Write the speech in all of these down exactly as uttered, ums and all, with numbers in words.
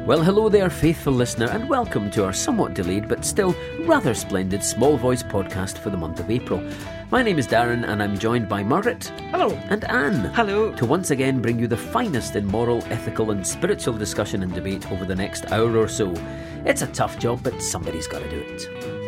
Well, hello there, faithful listener, and welcome to our somewhat delayed but still rather splendid Small Voice podcast for the month of April. My name is Darren, and I'm joined by Margaret. Hello. And Anne. Hello. To once again bring you the finest in moral, ethical and spiritual discussion and debate over the next hour or so. It's a tough job, but somebody's got to do it.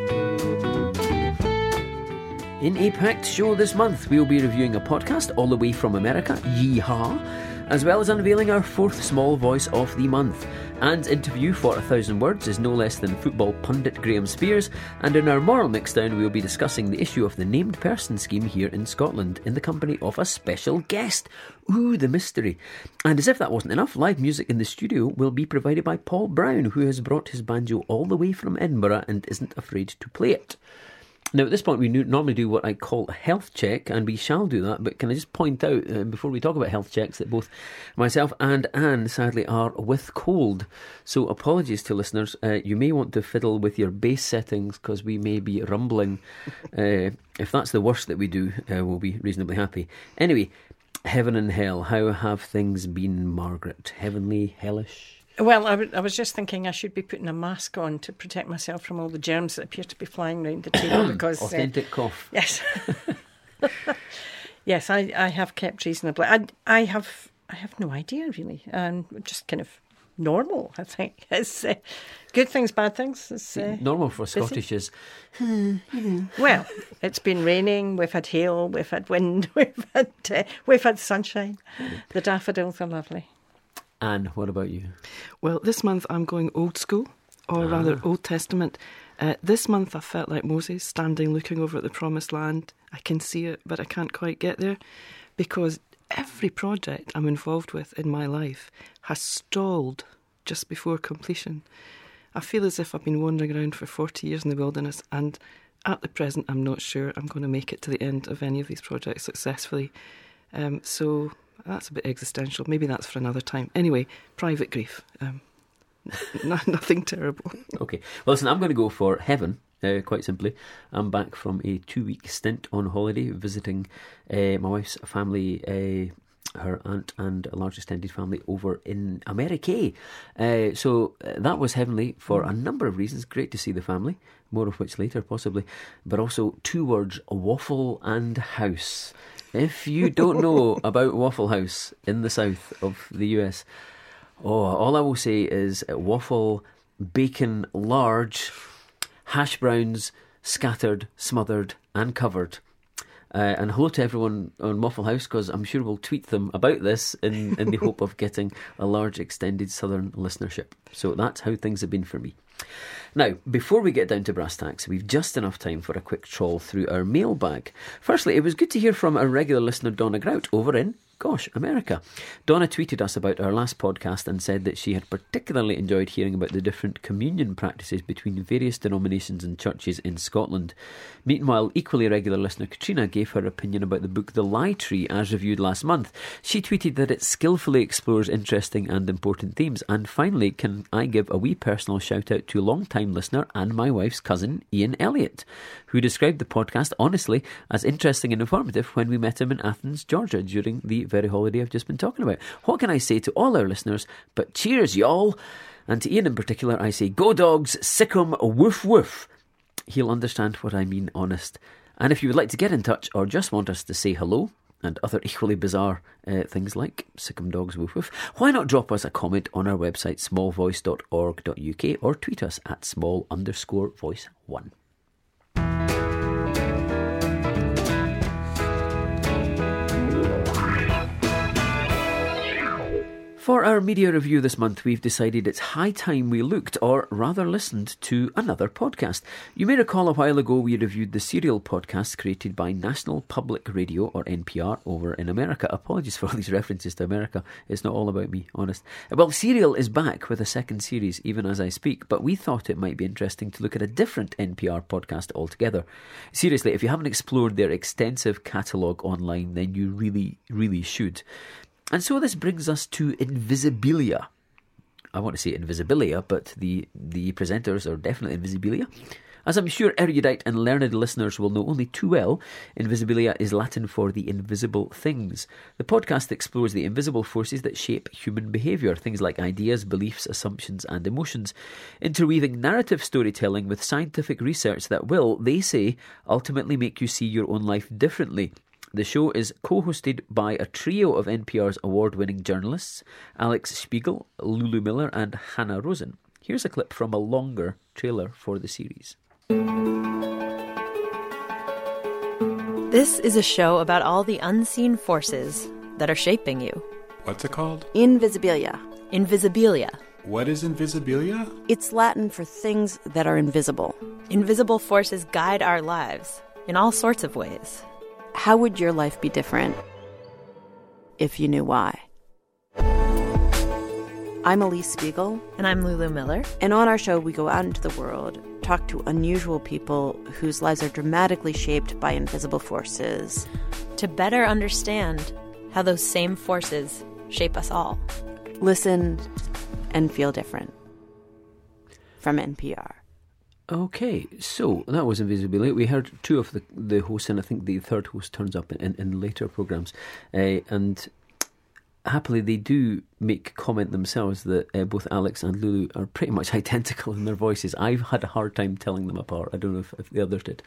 In a packed show this month, we'll be reviewing a podcast all the way from America, Yeehaw, as well as unveiling our fourth Small Voice of the month. Anne's interview for A Thousand Words is no less than football pundit Graham Spears, and in our moral mixdown we'll be discussing the issue of the named person scheme here in Scotland in the company of a special guest. Ooh, the mystery. And as if that wasn't enough, live music in the studio will be provided by Paul Brown, who has brought his banjo all the way from Edinburgh and isn't afraid to play it. Now, at this point, we normally do what I call a health check, and we shall do that, but can I just point out, uh, before we talk about health checks, that both myself and Anne, sadly, are with cold. So apologies to listeners. Uh, you may want to fiddle with your bass settings, because we may be rumbling. Uh, if that's the worst that we do, uh, we'll be reasonably happy. Anyway, heaven and hell, how have things been, Margaret? Heavenly, hellish? Well, I, w- I was just thinking I should be putting a mask on to protect myself from all the germs that appear to be flying around the table. because Authentic uh, cough. Yes. Yes, I, I have kept reasonably. I, I have I have no idea, really. Um, just kind of normal, I think. It's uh, good things, bad things. It's, uh, normal for Scottish is... Well, it's been raining, we've had hail, we've had wind, we've had, uh, we've had sunshine. The daffodils are lovely. Anne, what about you? Well, this month I'm going old school, or ah. rather Old Testament. Uh, this month I felt like Moses, standing looking over at the promised land. I can see it, but I can't quite get there, because every project I'm involved with in my life has stalled just before completion. I feel as if I've been wandering around for forty years in the wilderness, and at the present I'm not sure I'm going to make it to the end of any of these projects successfully. Um, so... That's a bit existential. Maybe that's for another time. Anyway, private grief. Um, n- nothing terrible. Okay. Well, listen, I'm going to go for heaven, uh, quite simply. I'm back from a two-week stint on holiday, visiting uh, my wife's family, uh, her aunt and a large extended family over in America. Uh, so uh, that was heavenly for a number of reasons. Great to see the family, more of which later, possibly. But also two words, waffle and house. If you don't know about Waffle House in the south of the U S, oh, all I will say is waffle, bacon large, hash browns scattered, smothered and covered. Uh, and hello to everyone on Waffle House, because I'm sure we'll tweet them about this in, in the hope of getting a large extended southern listenership. So that's how things have been for me. Now, before we get down to brass tacks, we've just enough time for a quick trawl through our mailbag. Firstly, it was good to hear from our regular listener Donna Grout over in, gosh, America. Donna tweeted us about our last podcast and said that she had particularly enjoyed hearing about the different communion practices between various denominations and churches in Scotland. Meanwhile, equally regular listener Katrina gave her opinion about the book The Lie Tree as reviewed last month. She tweeted that it skillfully explores interesting and important themes. And finally, can I give a wee personal shout out to long-time listener and my wife's cousin Ian Elliott, who described the podcast honestly as interesting and informative when we met him in Athens, Georgia during the very holiday I've just been talking about. What can I say to all our listeners but cheers, y'all? And to Ian in particular, I say go dogs, sick 'em, woof woof. He'll understand what I mean, honest. And if you would like to get in touch or just want us to say hello and other equally bizarre uh, things like sick 'em dogs, woof woof, why not drop us a comment on our website small voice dot org dot U K or tweet us at small underscore voice one. For our media review this month, we've decided it's high time we looked, or rather listened, to another podcast. You may recall a while ago we reviewed the Serial podcast created by National Public Radio, or N P R, over in America. Apologies for all these references to America. It's not all about me, honest. Well, Serial is back with a second series, even as I speak, but we thought it might be interesting to look at a different N P R podcast altogether. Seriously, if you haven't explored their extensive catalogue online, then you really, really should. And so this brings us to Invisibilia. I want to say Invisibilia, but the, the presenters are definitely Invisibilia. As I'm sure erudite and learned listeners will know only too well, Invisibilia is Latin for the invisible things. The podcast explores the invisible forces that shape human behaviour, things like ideas, beliefs, assumptions and emotions, interweaving narrative storytelling with scientific research that will, they say, ultimately make you see your own life differently. The show is co-hosted by a trio of N P R's award-winning journalists, Alex Spiegel, Lulu Miller and Hannah Rosen. Here's a clip from a longer trailer for the series. This is a show about all the unseen forces that are shaping you. What's it called? Invisibilia. Invisibilia. What is Invisibilia? It's Latin for things that are invisible. Invisible forces guide our lives in all sorts of ways. How would your life be different if you knew why? I'm Elise Spiegel. And I'm Lulu Miller. And on our show, we go out into the world, talk to unusual people whose lives are dramatically shaped by invisible forces. To better understand how those same forces shape us all. Listen and feel different. From N P R. Okay, so that was Invisibilia. We heard two of the, the hosts, and I think the third host turns up in, in later programmes. Uh, and happily, they do make comment themselves that uh, both Alex and Lulu are pretty much identical in their voices. I've had a hard time telling them apart. I don't know if, if the others did.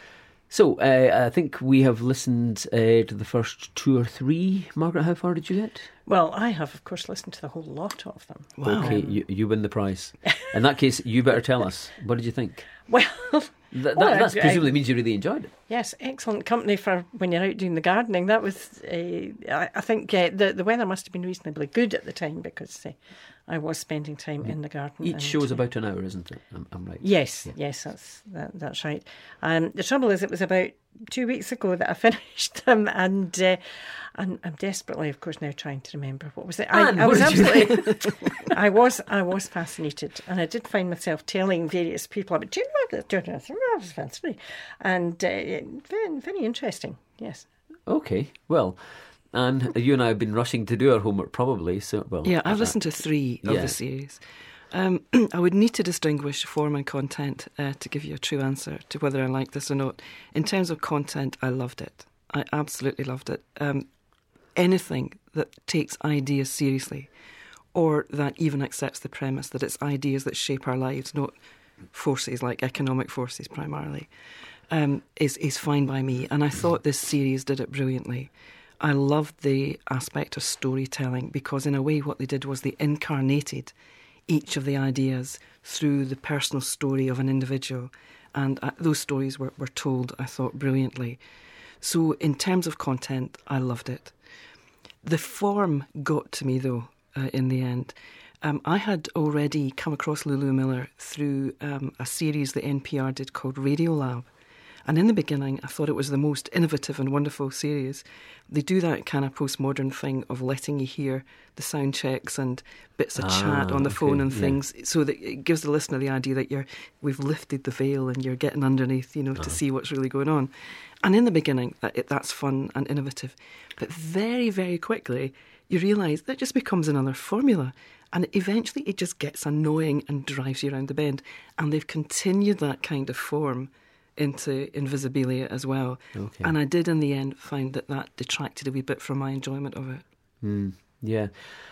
So, uh, I think we have listened uh, to the first two or three. Margaret, how far did you get? Well, I have, of course, listened to the whole lot of them. Wow. Okay, you, you win the prize. In that case, you better tell us. What did you think? Well, Th- that well, that's I- presumably means you really enjoyed it. yes, excellent company for when you're out doing the gardening. That was, uh, I, I think, uh, the the weather must have been reasonably good at the time because uh, I was spending time in the garden. Each and, show is uh, about an hour, isn't it? I'm, I'm right. Yes, Yeah. yes, that's that, that's right. Um, the trouble is, it was about two weeks ago that I finished them, and uh, and I'm desperately, of course, now trying to remember what was it. I, Anne, I was what did you absolutely, I was, I was fascinated, and I did find myself telling various people about, do you know what this? That was fancy, and uh, very, very interesting. Yes. Okay, well, and you and I have been rushing to do our homework, probably. So, well, Yeah, I've uh, listened to three of yeah. the series. Um, I would need to distinguish form and content uh, to give you a true answer to whether I like this or not. In terms of content, I loved it. I absolutely loved it. Um, anything that takes ideas seriously, or that even accepts the premise that it's ideas that shape our lives, not forces like economic forces primarily, um, is, is fine by me. And I thought this series did it brilliantly. I loved the aspect of storytelling because in a way what they did was they incarnated each of the ideas through the personal story of an individual. And uh, those stories were, were told, I thought, brilliantly. So in terms of content, I loved it. The form got to me, though, uh, in the end. Um, I had already come across Lulu Miller through um, a series that N P R did called Radiolab. And in the beginning, I thought it was the most innovative and wonderful series. They do that kind of postmodern thing of letting you hear the sound checks and bits of Ah, chat on the okay, phone and yeah. things, so that it gives the listener the idea that you're we've lifted the veil and you're getting underneath, you know, to see what's really going on. And in the beginning, that it, that's fun and innovative. But very, very quickly, you realise that just becomes another formula. And eventually it just gets annoying and drives you around the bend. And they've continued that kind of form into Invisibilia as well. Okay. And I did in the end find that that detracted a wee bit from my enjoyment of it. Mm, yeah.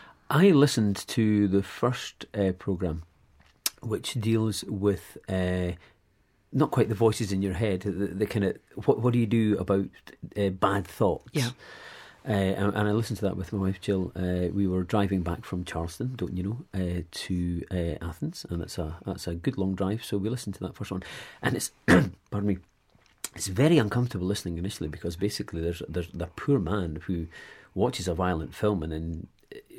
I listened to the first uh, programme, which deals with uh, not quite the voices in your head, the, the kind of, what, what do you do about uh, bad thoughts? Yeah. Uh, and, and I listened to that with my wife Jill. Uh, we were driving back from Charleston, don't you know, uh, to uh, Athens, and that's a that's a good long drive. So we listened to that first one, and it's pardon me, it's very uncomfortable listening initially because basically there's there's the poor man who watches a violent film and then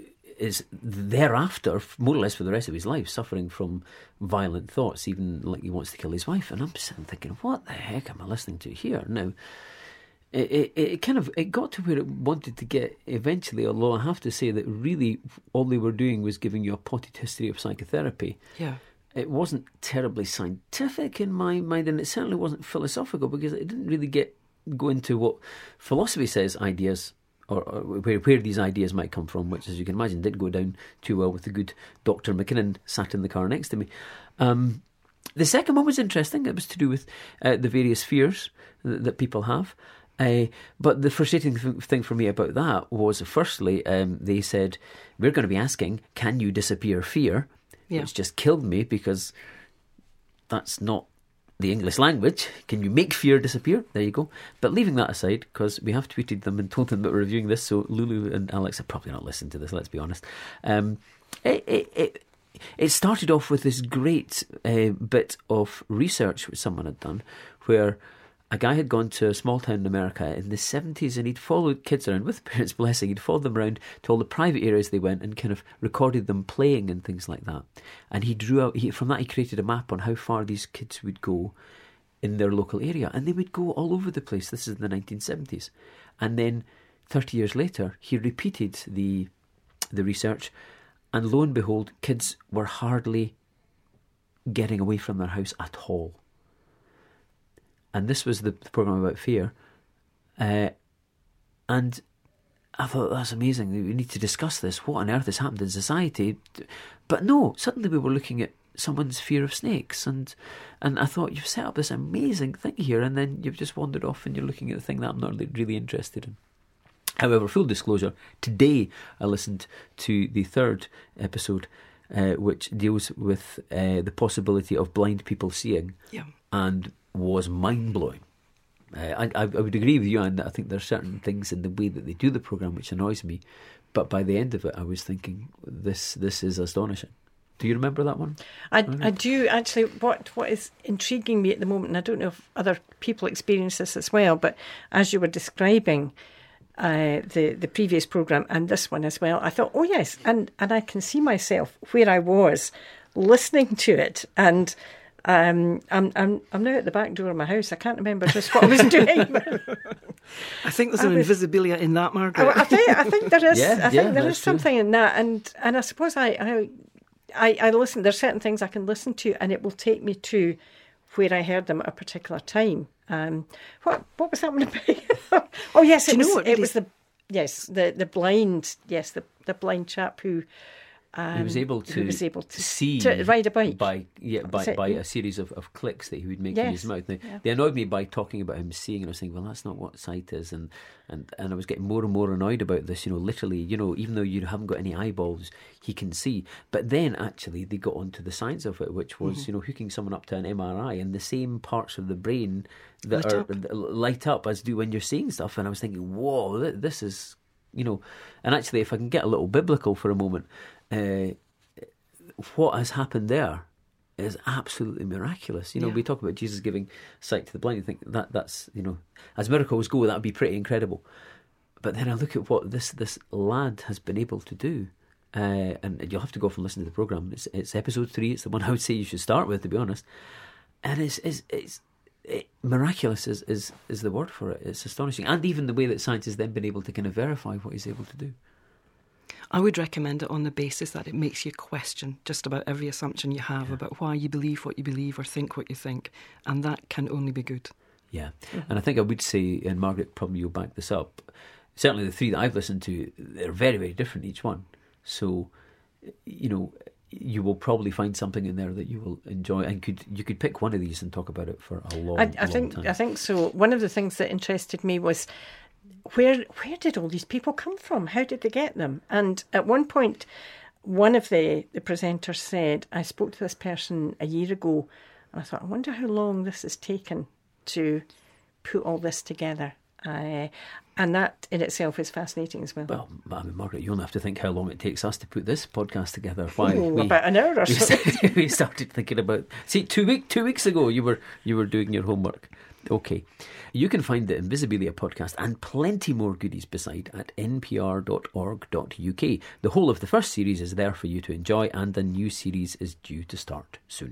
is thereafter, more or less for the rest of his life, suffering from violent thoughts, even like he wants to kill his wife. And I'm sitting thinking, what the heck am I listening to here now? It, it, it kind of it got to where it wanted to get eventually, although I have to say that really all they were doing was giving you a potted history of psychotherapy. Yeah. It wasn't terribly scientific in my mind, and it certainly wasn't philosophical because it didn't really get go into what philosophy says ideas or, or where, where these ideas might come from, which, as you can imagine, didn't go down too well with the good Doctor McKinnon sat in the car next to me. Um, The second one was interesting. It was to do with uh, the various fears that, that people have. Uh, but the frustrating th- thing for me about that was, firstly, um, they said, we're going to be asking, can you disappear fear? Yeah. Which just killed me, because that's not the English language. Can you make fear disappear? There you go. But leaving that aside, because we have tweeted them and told them that we're reviewing this, so Lulu and Alex have probably not listened to this, let's be honest. Um, it, it, it, it started off with this great uh, bit of research which someone had done, where a guy had gone to a small town in America in the seventies, and he'd followed kids around with parents' blessing. He'd followed them around to all the private areas they went and kind of recorded them playing and things like that. And he drew out, he, from that he created a map on how far these kids would go in their local area. And they would go all over the place. This is in the nineteen seventies. And then thirty years later, he repeated the the research, and lo and behold, kids were hardly getting away from their house at all. And this was the, the programme about fear. Uh, and I thought, that's amazing. We need to discuss this. What on earth has happened in society? But no, suddenly we were looking at someone's fear of snakes. And and I thought, you've set up this amazing thing here, and then you've just wandered off and you're looking at the thing that I'm not really, really interested in. However, full disclosure, today I listened to the third episode, uh, which deals with uh, the possibility of blind people seeing. Yeah. And was mind-blowing. Uh, I, I would agree with you, and I think there are certain things in the way that they do the programme which annoys me, but by the end of it I was thinking, this this is astonishing. Do you remember that one? I, I do actually. What what is intriguing me at the moment, and I don't know if other people experience this as well, but as you were describing uh, the the previous programme and this one as well, I thought, oh yes, and, and I can see myself where I was listening to it, and Um, I'm I'm I'm now at the back door of my house. I can't remember just what I was doing. I think there's I an was, invisibilia in that, Margaret. I, I think I think there is. Yeah, I think yeah, there that's is something true. in that, and and I suppose I, I I I listen. There's certain things I can listen to, and it will take me to where I heard them at a particular time. Um, what what was that one about? Oh yes, it Do you was. know what it really was the yes the the blind yes the the blind chap who. Um, he was able to, he was able to see to ride a bike by yeah by, So- by a series of, of clicks that he would make in his Yes, mouth. They, yeah. they annoyed me by talking about him seeing, and I was thinking, well, that's not what sight is, and, and and I was getting more and more annoyed about this. You know, literally, you know, even though you haven't got any eyeballs, he can see. But then actually, they got onto the science of it, which was Mm-hmm. you know hooking someone up to an M R I, and the same parts of the brain that Light are up. that light up as do when you're seeing stuff. And I was thinking, whoa, th- this is you know, and actually, if I can get a little biblical for a moment. Uh, what has happened there is absolutely miraculous. You know, Yeah. we talk about Jesus giving sight to the blind. You think that that's, you know, as miracles go, that would be pretty incredible. But then I look at what this this lad has been able to do. Uh, and you'll have to go off and listen to the programme. It's, it's episode three. It's the one I would say you should start with, to be honest. And it's, it's, it's it, miraculous is, is, is the word for it. It's astonishing. And even the way that science has then been able to kind of verify what he's able to do. I would recommend it on the basis that it makes you question just about every assumption you have Yeah. about why you believe what you believe or think what you think, and that can only be good. Yeah, and I think I would say, and Margaret, probably you'll back this up, certainly the three that I've listened to, they're very, very different, each one. So, you know, you will probably find something in there that you will enjoy, and could you could pick one of these and talk about it for a long, I, long I think time. I think so. One of the things that interested me was where where did all these people come from? How did they get them? And at one point, one of the, the presenters said, I spoke to this person a year ago, and I thought, I wonder how long this has taken to put all this together. Uh, and that in itself is fascinating as well. Well, I mean, Margaret, you only have to think how long it takes us to put this podcast together. Why Oh, we, about an hour or we, so. started, we started thinking about. See, two week two weeks ago, you were you were doing your homework. Okay, you can find the Invisibilia podcast and plenty more goodies beside at n p r dot org dot u k. The whole of the first series is there for you to enjoy, and the new series is due to start soon.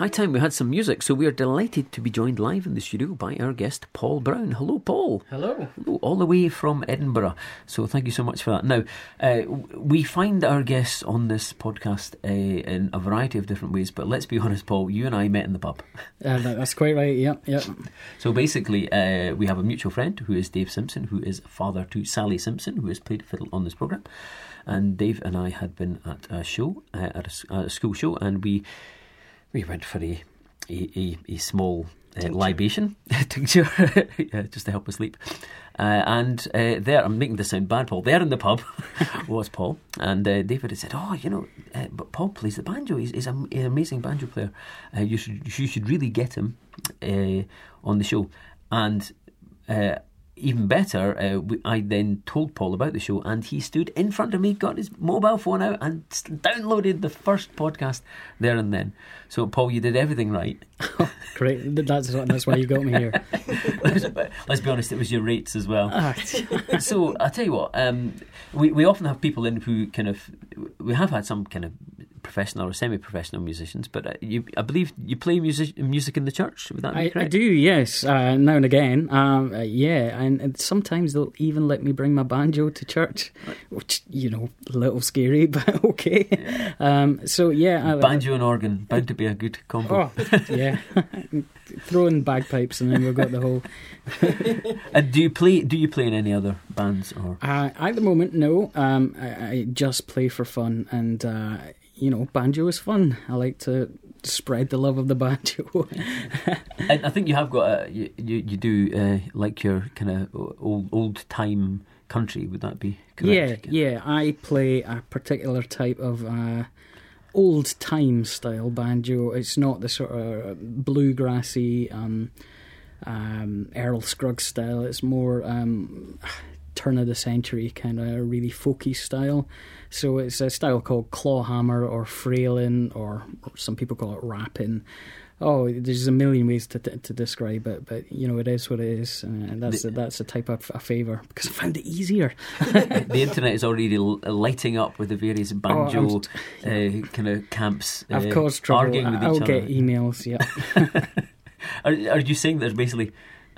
High time we had some music, so we are delighted to be joined live in the studio by our guest, Paul Brown. Hello, Paul. Hello. Hello, all the way from Edinburgh. So thank you so much for that. Now, uh, we find our guests on this podcast uh, in a variety of different ways, but let's be honest, Paul, you and I met in the pub. Uh, that, that's quite right, yeah. yeah. So basically, uh, we have a mutual friend who is Dave Simpson, who is father to Sally Simpson, who has played fiddle on this programme. And Dave and I had been at a show, uh, at, a, at a school show, and we we went for a a, a, a small uh, libation tincture, yeah, just to help us sleep. Uh, and uh, there, I'm making this sound bad, Paul. There in the pub was Paul, and uh, David had said, "Oh, you know, uh, but Paul plays the banjo. He's, he's an amazing banjo player. Uh, you should you should really get him uh, on the show." And uh, even better, uh, we, I then told Paul about the show, and he stood in front of me, got his mobile phone out, and downloaded the first podcast there and then. So, Paul, you did everything right. Oh, great. That's that's why you got me here. Let's be honest, it was your rates as well. Ah. So, I'll tell you what, um, we, we often have people in who kind of, we have had some kind of professional or semi-professional musicians, but uh, you, I believe you play music music in the church. Would that be I, correct? I do, yes, uh, now and again. Um, uh, yeah, and, and sometimes they'll even let me bring my banjo to church, which, you know, a little scary, but okay. Yeah. Um, so yeah, I, banjo and organ, bound to be a good combo. Oh, yeah. Throw in bagpipes, and then we've got the whole. And do you play? Do you play in any other bands or? Uh, at the moment, no. Um, I, I just play for fun, and. Uh, You know, banjo is fun. I like to spread the love of the banjo. And I think you have got a, you, you, you do uh, like your kind of old old time country. Would that be correct? Yeah, yeah. I play a particular type of uh, old time style banjo. It's not the sort of bluegrassy um, um, Earl Scruggs style. It's more um, turn of the century kind of really folky style. So it's a style called clawhammer or frailing, or, or some people call it rapping. Oh, there's a million ways to to describe it, but you know, it is what it is, and that's the, a, that's a type of a favour because I found it easier. The internet is already lighting up with the various banjo oh, uh, kind of camps. I've uh, caused trouble. Arguing with I'll each other. get emails. Yeah. are Are you saying there's basically?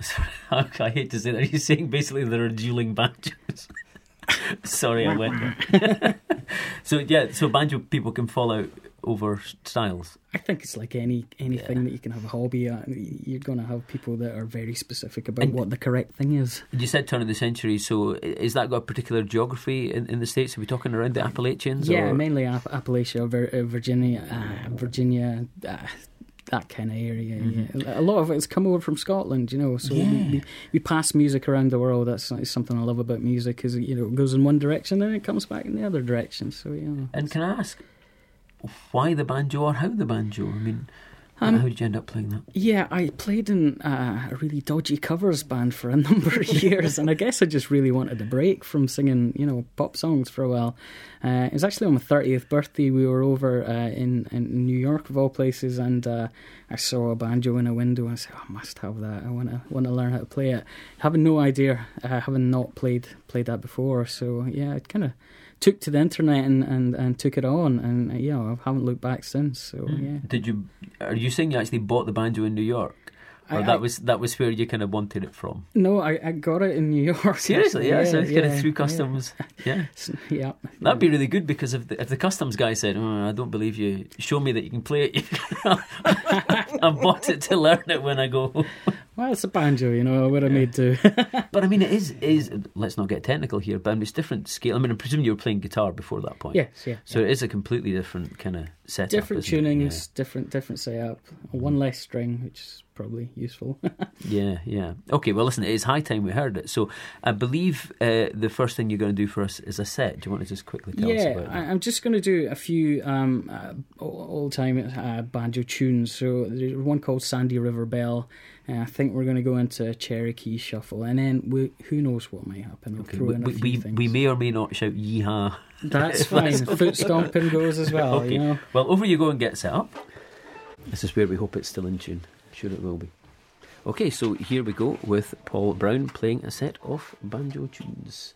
I hate to say that. Are you saying basically there are dueling banjos? Sorry, I went there. So yeah, so banjo people can fall out over styles. I think it's like any anything yeah. that you can have a hobby at. You're going to have people that are very specific about and what the correct thing is. You said turn of the century, so is that got a particular geography in, in the States? Are we talking around the Appalachians? Yeah, or? mainly App- Appalachia, Virginia, uh, Virginia. Uh, that kind of area. Mm-hmm. Yeah. A lot of it's come over from Scotland, you know. So yeah. we, we we pass music around the world. That's, that's something I love about music. Is, you know, it goes in one direction and it comes back in the other direction. So yeah. And can I ask why the banjo or how the banjo? I mean, um, how did you end up playing that? Yeah, I played in uh, a really dodgy covers band for a number of years, and I guess I just really wanted a break from singing, you know, pop songs for a while. Uh, it was actually on my thirtieth birthday. We were over uh, in, in New York, of all places, and uh, I saw a banjo in a window, and I said, oh, I must have that. I want to want to learn how to play it. Having no idea, uh, having not played played that before. So, yeah, it kind of took to the internet and, and, and took it on, and uh, yeah, I haven't looked back since. So mm. yeah. Did you? Are you saying you actually bought the banjo in New York? Or I, that I, was that was where you kind of wanted it from? No, I, I got it in New York. Seriously, yeah, yeah so it's yeah, kind of through customs. Yeah, yeah. yeah. That'd be really good, because if the, if the customs guy said, oh, I don't believe you, show me that you can play it. I bought it to learn it when I go home. Well, it's a banjo, you know, what I made do. But I mean, it is, is, let's not get technical here, but it's different scale. I mean, I presume you were playing guitar before that point. Yes, yeah. So yeah. it is a completely different kind of setup. Different tunings, yeah. different different setup. One less string, which is probably useful. yeah, yeah. Okay, well, listen, it is high time we heard it. So I believe uh, the first thing you're going to do for us is a set. Do you want to just quickly tell yeah, us about that? Yeah, I'm just going to do a few um, uh, old-time uh, banjo tunes. So there's one called Sandy River Bell. Uh, I think we're going to go into Cherokee Shuffle, and then we, who knows what might happen. We'll okay, throw we, in a we, few we, things. we may or may not shout yeehaw. That's fine. Foot stomping goes as well. Okay. You know? Well, over you go and get set up. This is where we hope it's still in tune. Sure it will be. Okay, so here we go with Paul Brown playing a set of banjo tunes.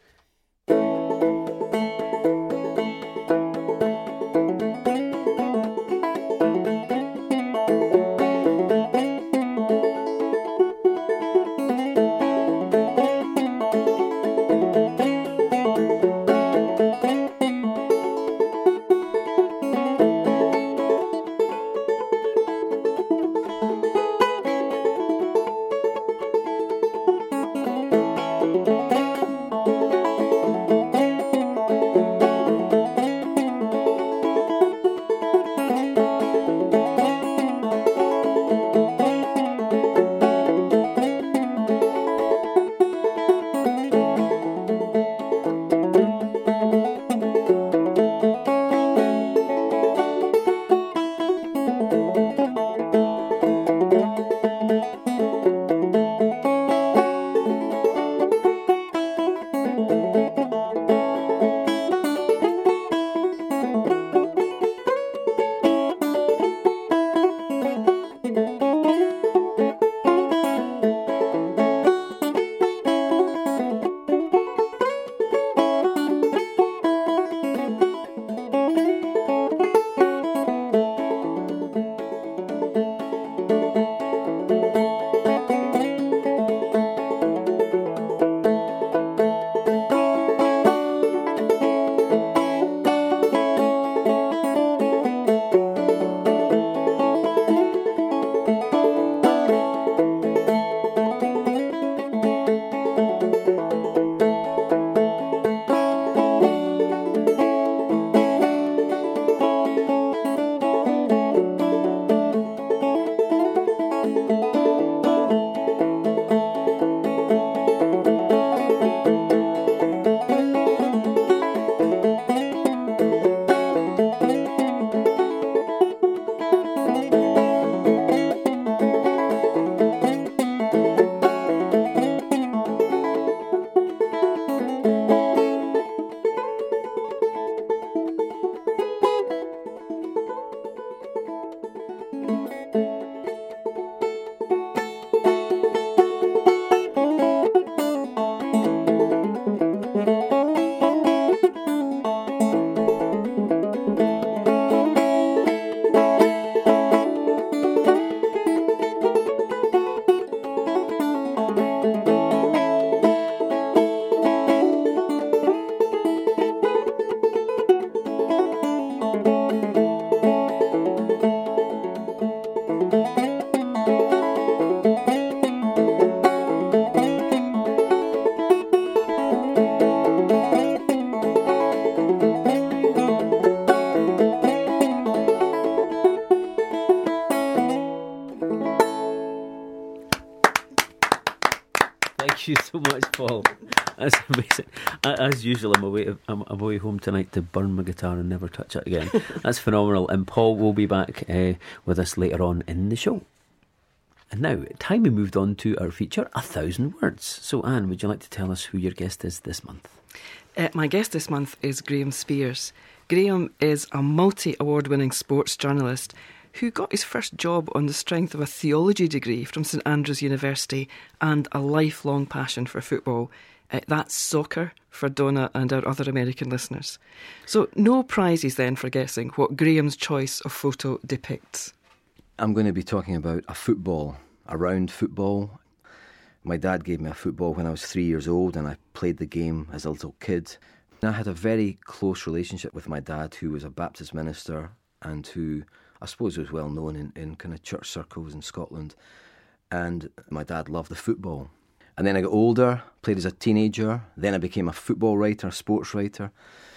Thank you so much, Paul. That's amazing. As usual, I'm away, I'm away home tonight to burn my guitar and never touch it again. That's phenomenal. And Paul will be back uh, with us later on in the show. And now, time we moved on to our feature, A Thousand Words. So, Anne, would you like to tell us who your guest is this month? Uh, my guest this month is Graham Spears. Graham is a multi-award winning sports journalist who got his first job on the strength of a theology degree from St Andrews University and a lifelong passion for football. Uh, that's soccer for Donna and our other American listeners. So no prizes then for guessing what Graham's choice of photo depicts. I'm going to be talking about a football, a round football. My dad gave me a football when I was three years old and I played the game as a little kid. I had a very close relationship with my dad, who was a Baptist minister and who I suppose was well known in, in kind of church circles in Scotland. And my dad loved the football. And then I got older, played as a teenager. Then I became a football writer, sports writer.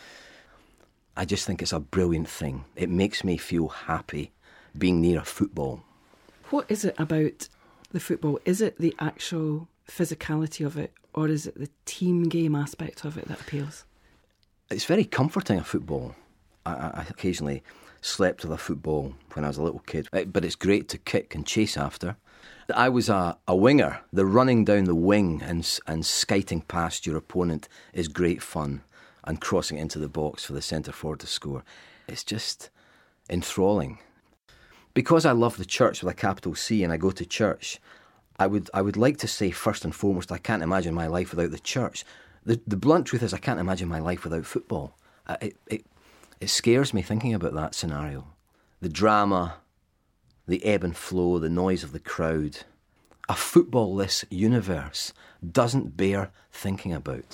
I just think it's a brilliant thing. It makes me feel happy being near a football. What is it about the football? Is it the actual physicality of it, or is it the team game aspect of it that appeals? It's very comforting, a football. I, I occasionally slept with a football when I was a little kid, but it's great to kick and chase after. I was a, a winger. The running down the wing and, and skiting past your opponent is great fun, and crossing into the box for the centre forward to score. It's just enthralling. Because I love the church with a capital C and I go to church, I would I would like to say first and foremost, I can't imagine my life without the church. The the blunt truth is I can't imagine my life without football. Uh, it, it It scares me thinking about that scenario. The drama, the ebb and flow, the noise of the crowd. A football-less universe doesn't bear thinking about.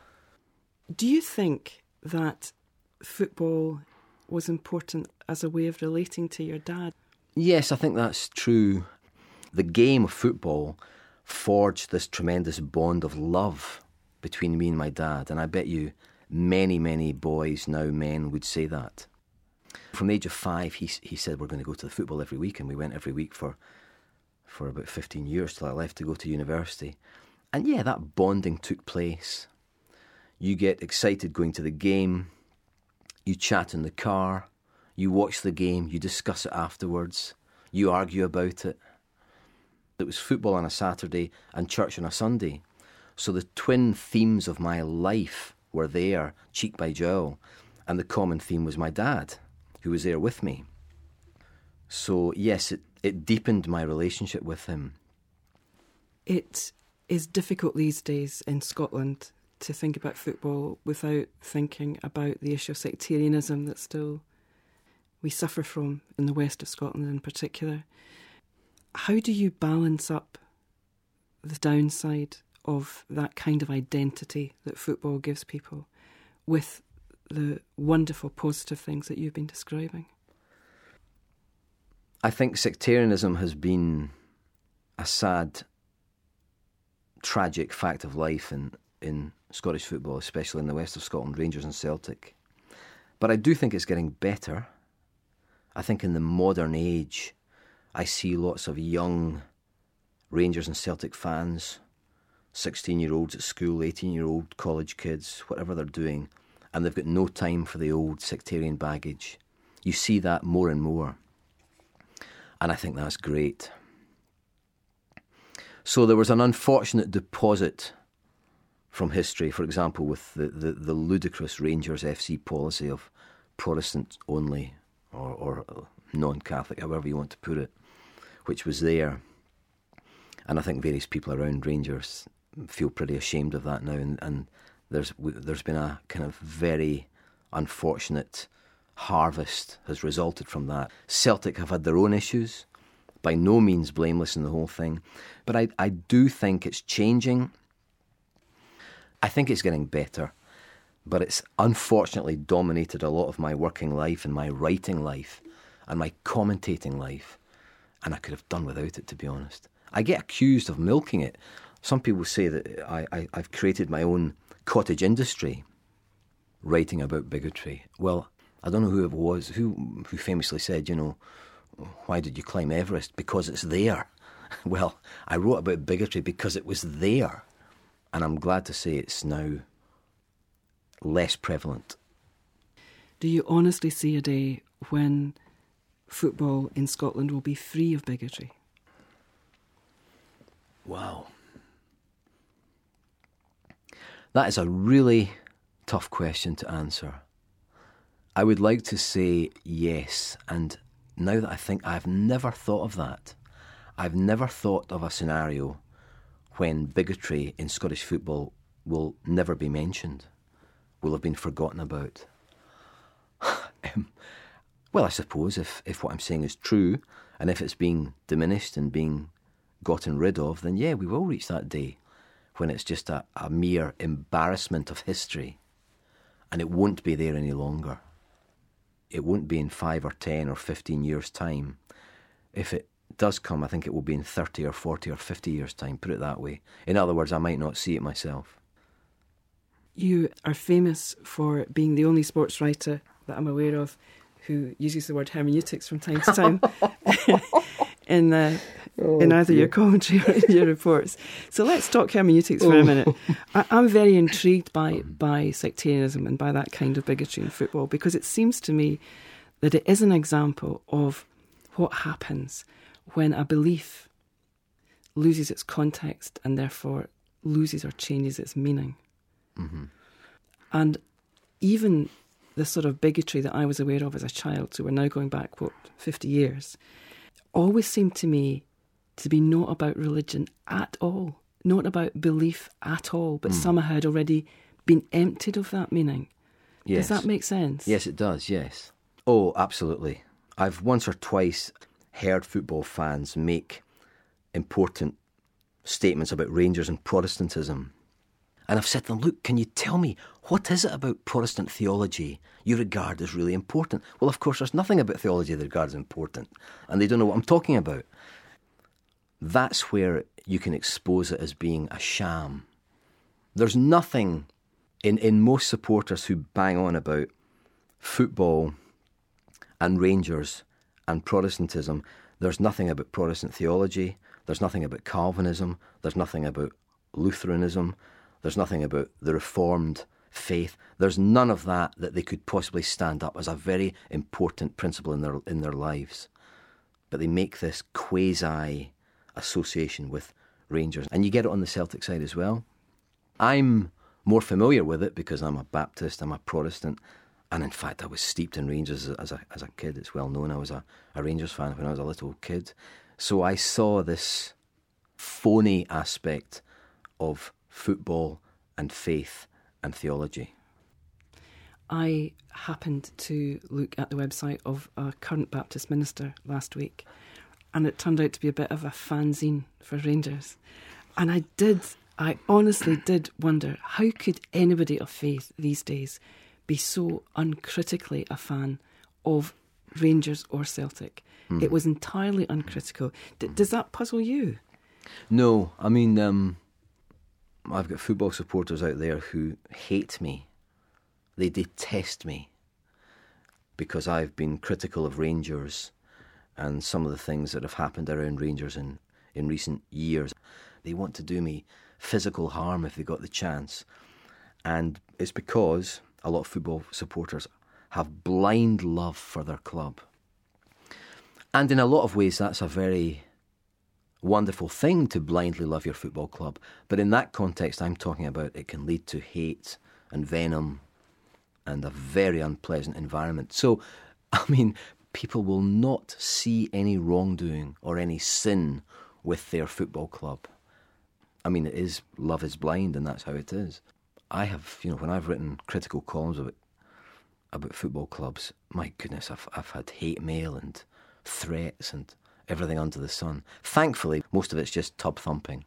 Do you think that football was important as a way of relating to your dad? Yes, I think that's true. The game of football forged this tremendous bond of love between me and my dad, and I bet you many, many boys, now men, would say that. From the age of five, he he said, we're going to go to the football every week, and we went every week for for about fifteen years till I left to go to university. And yeah, that bonding took place. You get excited going to the game, you chat in the car, you watch the game, you discuss it afterwards, you argue about it. It was football on a Saturday and church on a Sunday. So the twin themes of my life were there, cheek by jowl, and the common theme was my dad, who was there with me. So yes, it, it deepened my relationship with him. It is difficult these days in Scotland to think about football without thinking about the issue of sectarianism that still we suffer from in the west of Scotland in particular. How do you balance up the downside of that kind of identity that football gives people with the wonderful positive things that you've been describing? I think sectarianism has been a sad, tragic fact of life in, in Scottish football, especially in the west of Scotland, Rangers and Celtic. But I do think it's getting better. I think in the modern age, I see lots of young Rangers and Celtic fans, sixteen-year-olds at school, eighteen-year-old college kids, whatever they're doing, and they've got no time for the old sectarian baggage. You see that more and more. And I think that's great. So there was an unfortunate deposit from history, for example, with the, the, the ludicrous Rangers F C policy of Protestant only, or, or non-Catholic, however you want to put it, which was there. And I think various people around Rangers feel pretty ashamed of that now, and, and there's there's been a kind of very unfortunate harvest has resulted from that. Celtic have had their own issues, by no means blameless in the whole thing, but I, I do think it's changing. I think it's getting better, but it's unfortunately dominated a lot of my working life and my writing life and my commentating life, and I could have done without it, to be honest. I get accused of milking it. Some people say that I, I, I've created my own cottage industry writing about bigotry. Well, I don't know who it was, who who famously said, you know, why did you climb Everest? Because it's there. Well, I wrote about bigotry because it was there. And I'm glad to say it's now less prevalent. Do you honestly see a day when football in Scotland will be free of bigotry? Wow. That is a really tough question to answer. I would like to say yes, and now that I think, I've never thought of that. I've never thought of a scenario when bigotry in Scottish football will never be mentioned, will have been forgotten about. um, well, I suppose if, if what I'm saying is true, and if it's being diminished and being gotten rid of, then yeah, we will reach that day when it's just a, a mere embarrassment of history, and it won't be there any longer. It won't be in five or ten or fifteen years' time. If it does come, I think it will be in thirty or forty or fifty years' time, put it that way. In other words, I might not see it myself. You are famous for being the only sports writer that I'm aware of who uses the word hermeneutics from time to time in, uh, oh, in either dear. your commentary or in your reports. So let's talk hermeneutics for oh. a minute. I, I'm very intrigued by, by sectarianism and by that kind of bigotry in football, because it seems to me that it is an example of what happens when a belief loses its context and therefore loses or changes its meaning. Mm-hmm. And even the sort of bigotry that I was aware of as a child, so we're now going back, what, fifty years, always seemed to me to be not about religion at all, not about belief at all, but mm. somehow had already been emptied of that meaning. Yes. Does that make sense? Yes, it does, yes. Oh, absolutely. I've once or twice heard football fans make important statements about Rangers and Protestantism. And I've said to them, look, can you tell me, what is it about Protestant theology you regard as really important? Well, of course, there's nothing about theology they regard as important, and they don't know what I'm talking about. That's where you can expose it as being a sham. There's nothing in, in most supporters who bang on about football and Rangers and Protestantism. There's nothing about Protestant theology. There's nothing about Calvinism. There's nothing about Lutheranism. There's nothing about the Reformed faith. There's none of that that they could possibly stand up as a very important principle in their in their lives. But they make this quasi association with Rangers. And you get it on the Celtic side as well. I'm more familiar with it because I'm a Baptist, I'm a Protestant, and in fact I was steeped in Rangers as a, as a kid. It's well known I was a, a Rangers fan when I was a little kid. So I saw this phony aspect of football and faith and theology. I happened to look at the website of a current Baptist minister last week, and it turned out to be a bit of a fanzine for Rangers. And I did, I honestly did wonder, how could anybody of faith these days be so uncritically a fan of Rangers or Celtic? Mm. It was entirely uncritical. D- does that puzzle you? No, I mean, um, I've got football supporters out there who hate me. They detest me because I've been critical of Rangers and some of the things that have happened around Rangers in, in recent years. They want to do me physical harm if they got the chance. And it's because a lot of football supporters have blind love for their club. And in a lot of ways, that's a very wonderful thing to blindly love your football club. But in that context I'm talking about, it can lead to hate and venom and a very unpleasant environment. So, I mean, people will not see any wrongdoing or any sin with their football club. I mean, it is, love is blind, and that's how it is. I have, you know, when I've written critical columns about about football clubs, my goodness, I've I've had hate mail and threats and everything under the sun. Thankfully, most of it's just tub thumping.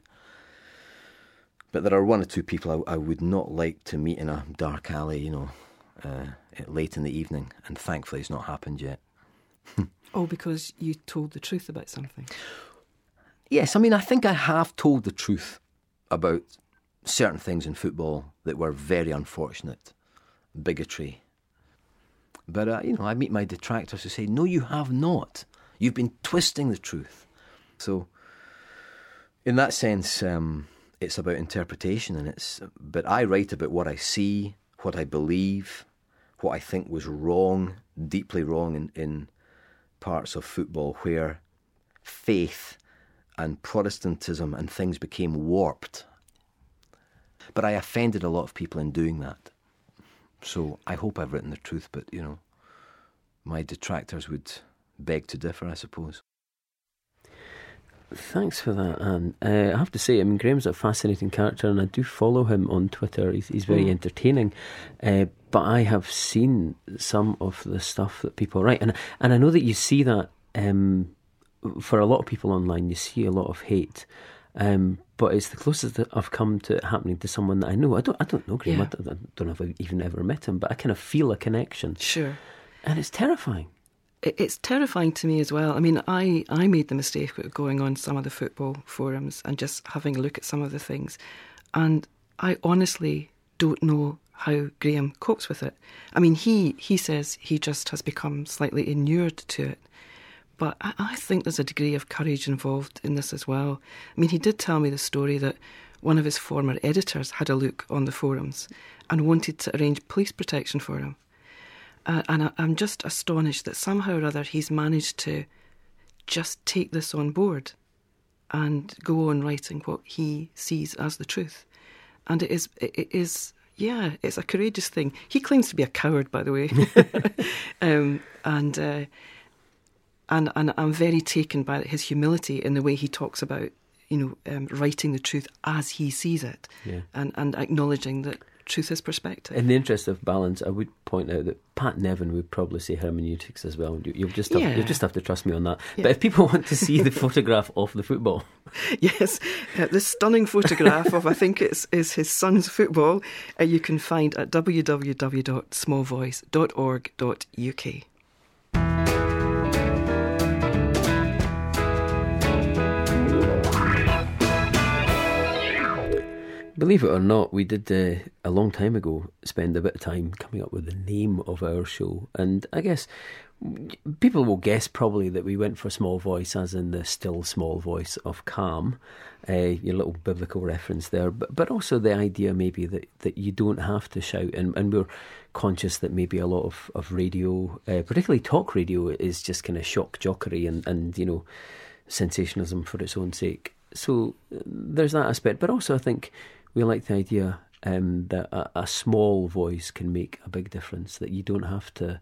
But there are one or two people I, I would not like to meet in a dark alley, you know, uh, late in the evening, and thankfully it's not happened yet. Oh, because you told the truth about something? Yes, I mean, I think I have told the truth about certain things in football that were very unfortunate. Bigotry. But, uh, you know, I meet my detractors who say, no, you have not. You've been twisting the truth. So, in that sense, um, it's about interpretation, and it's. But I write about what I see, what I believe, what I think was wrong, deeply wrong in, in parts of football where faith and Protestantism and things became warped. But I offended a lot of people in doing that. So I hope I've written the truth, but, you know, my detractors would beg to differ, I suppose. Thanks for that, Anne. Uh, I have to say, I mean, Graham's a fascinating character, and I do follow him on Twitter. He's, he's very mm. entertaining. Uh, but I have seen some of the stuff that people write, and and I know that you see that um, for a lot of people online. You see a lot of hate, um, but it's the closest that I've come to it happening to someone that I know. I don't, I don't know Graham. Yeah. I, don't, I don't know if I've even ever met him, but I kind of feel a connection. Sure, and it's terrifying. It's terrifying to me as well. I mean, I, I made the mistake of going on some of the football forums and just having a look at some of the things. And I honestly don't know how Graham copes with it. I mean, he, he says he just has become slightly inured to it. But I, I think there's a degree of courage involved in this as well. I mean, he did tell me the story that one of his former editors had a look on the forums and wanted to arrange police protection for him. Uh, and I, I'm just astonished that somehow or other he's managed to just take this on board and go on writing what he sees as the truth. And it is, it is, yeah, it's a courageous thing. He claims to be a coward, by the way. um, and, uh, and and I'm very taken by his humility in the way he talks about, you know, um, writing the truth as he sees it, yeah. and, and acknowledging that truth is perspective. In the interest of balance, I would point out that Pat Nevin would probably say hermeneutics as well. You, you'll just have, yeah. you'll just have to trust me on that. Yeah. But if people want to see the photograph of the football, yes, uh, this stunning photograph of I think it's is his son's football, uh, you can find at w w w dot small voice dot org dot u k. Believe it or not, we did uh, a long time ago spend a bit of time coming up with the name of our show, and I guess people will guess probably that we went for Small Voice as in the still small voice of calm, uh, your little biblical reference there, but but also the idea maybe that, that you don't have to shout, and, and we're conscious that maybe a lot of, of radio, uh, particularly talk radio, is just kind of shock jockery and, and, you know, sensationalism for its own sake. So there's that aspect, but also I think we like the idea um, that a, a small voice can make a big difference, that you don't have to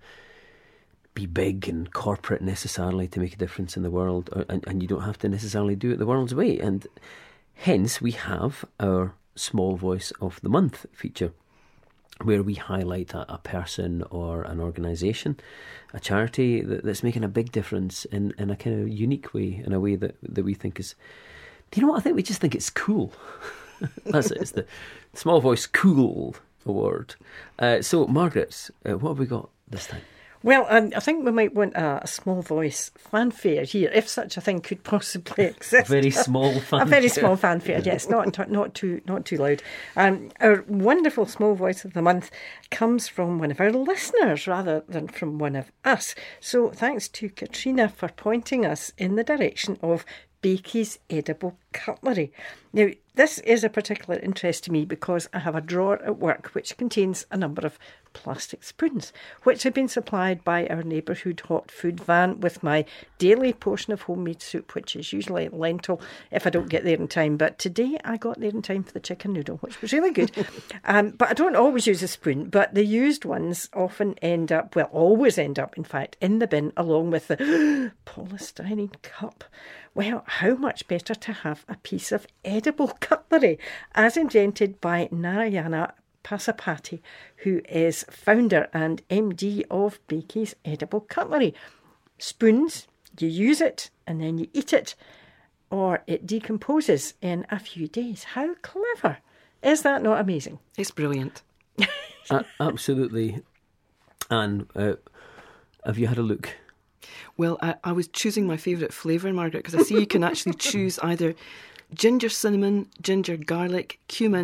be big and corporate necessarily to make a difference in the world, or, and, and you don't have to necessarily do it the world's way. And hence we have our Small Voice of the Month feature, where we highlight a, a person or an organisation, a charity that, that's making a big difference in, in a kind of unique way, in a way that, that we think is... Do you know what? I think we just think it's cool. That's it. It's the Small Voice Cool Award. Uh, so, Margaret, uh, what have we got this time? Well, um, I think we might want a, a small voice fanfare here, if such a thing could possibly exist. A very small fanfare. A very small fanfare, yes, not not too not too loud. Um, our wonderful Small Voice of the Month comes from one of our listeners rather than from one of us. So, thanks to Katrina for pointing us in the direction of Bakey's Edible Cutlery. Now, this is a particular interest to me because I have a drawer at work which contains a number of plastic spoons, which have been supplied by our neighbourhood hot food van with my daily portion of homemade soup, which is usually lentil if I don't get there in time. But today I got there in time for the chicken noodle, which was really good. um, but I don't always use a spoon, but the used ones often end up, well, always end up, in fact, in the bin along with the polystyrene cup. Well, how much better to have a piece of edible cutlery, as invented by Narayana Pasapati, who is founder and M D of Bakey's Edible Cutlery. Spoons, you use it and then you eat it, or it decomposes in a few days. How clever. Is that not amazing? It's brilliant. uh, absolutely. Anne, uh, have you had a look? Well, I, I was choosing my favourite flavour, Margaret, because I see you can actually choose either ginger cinnamon, ginger garlic, cumin,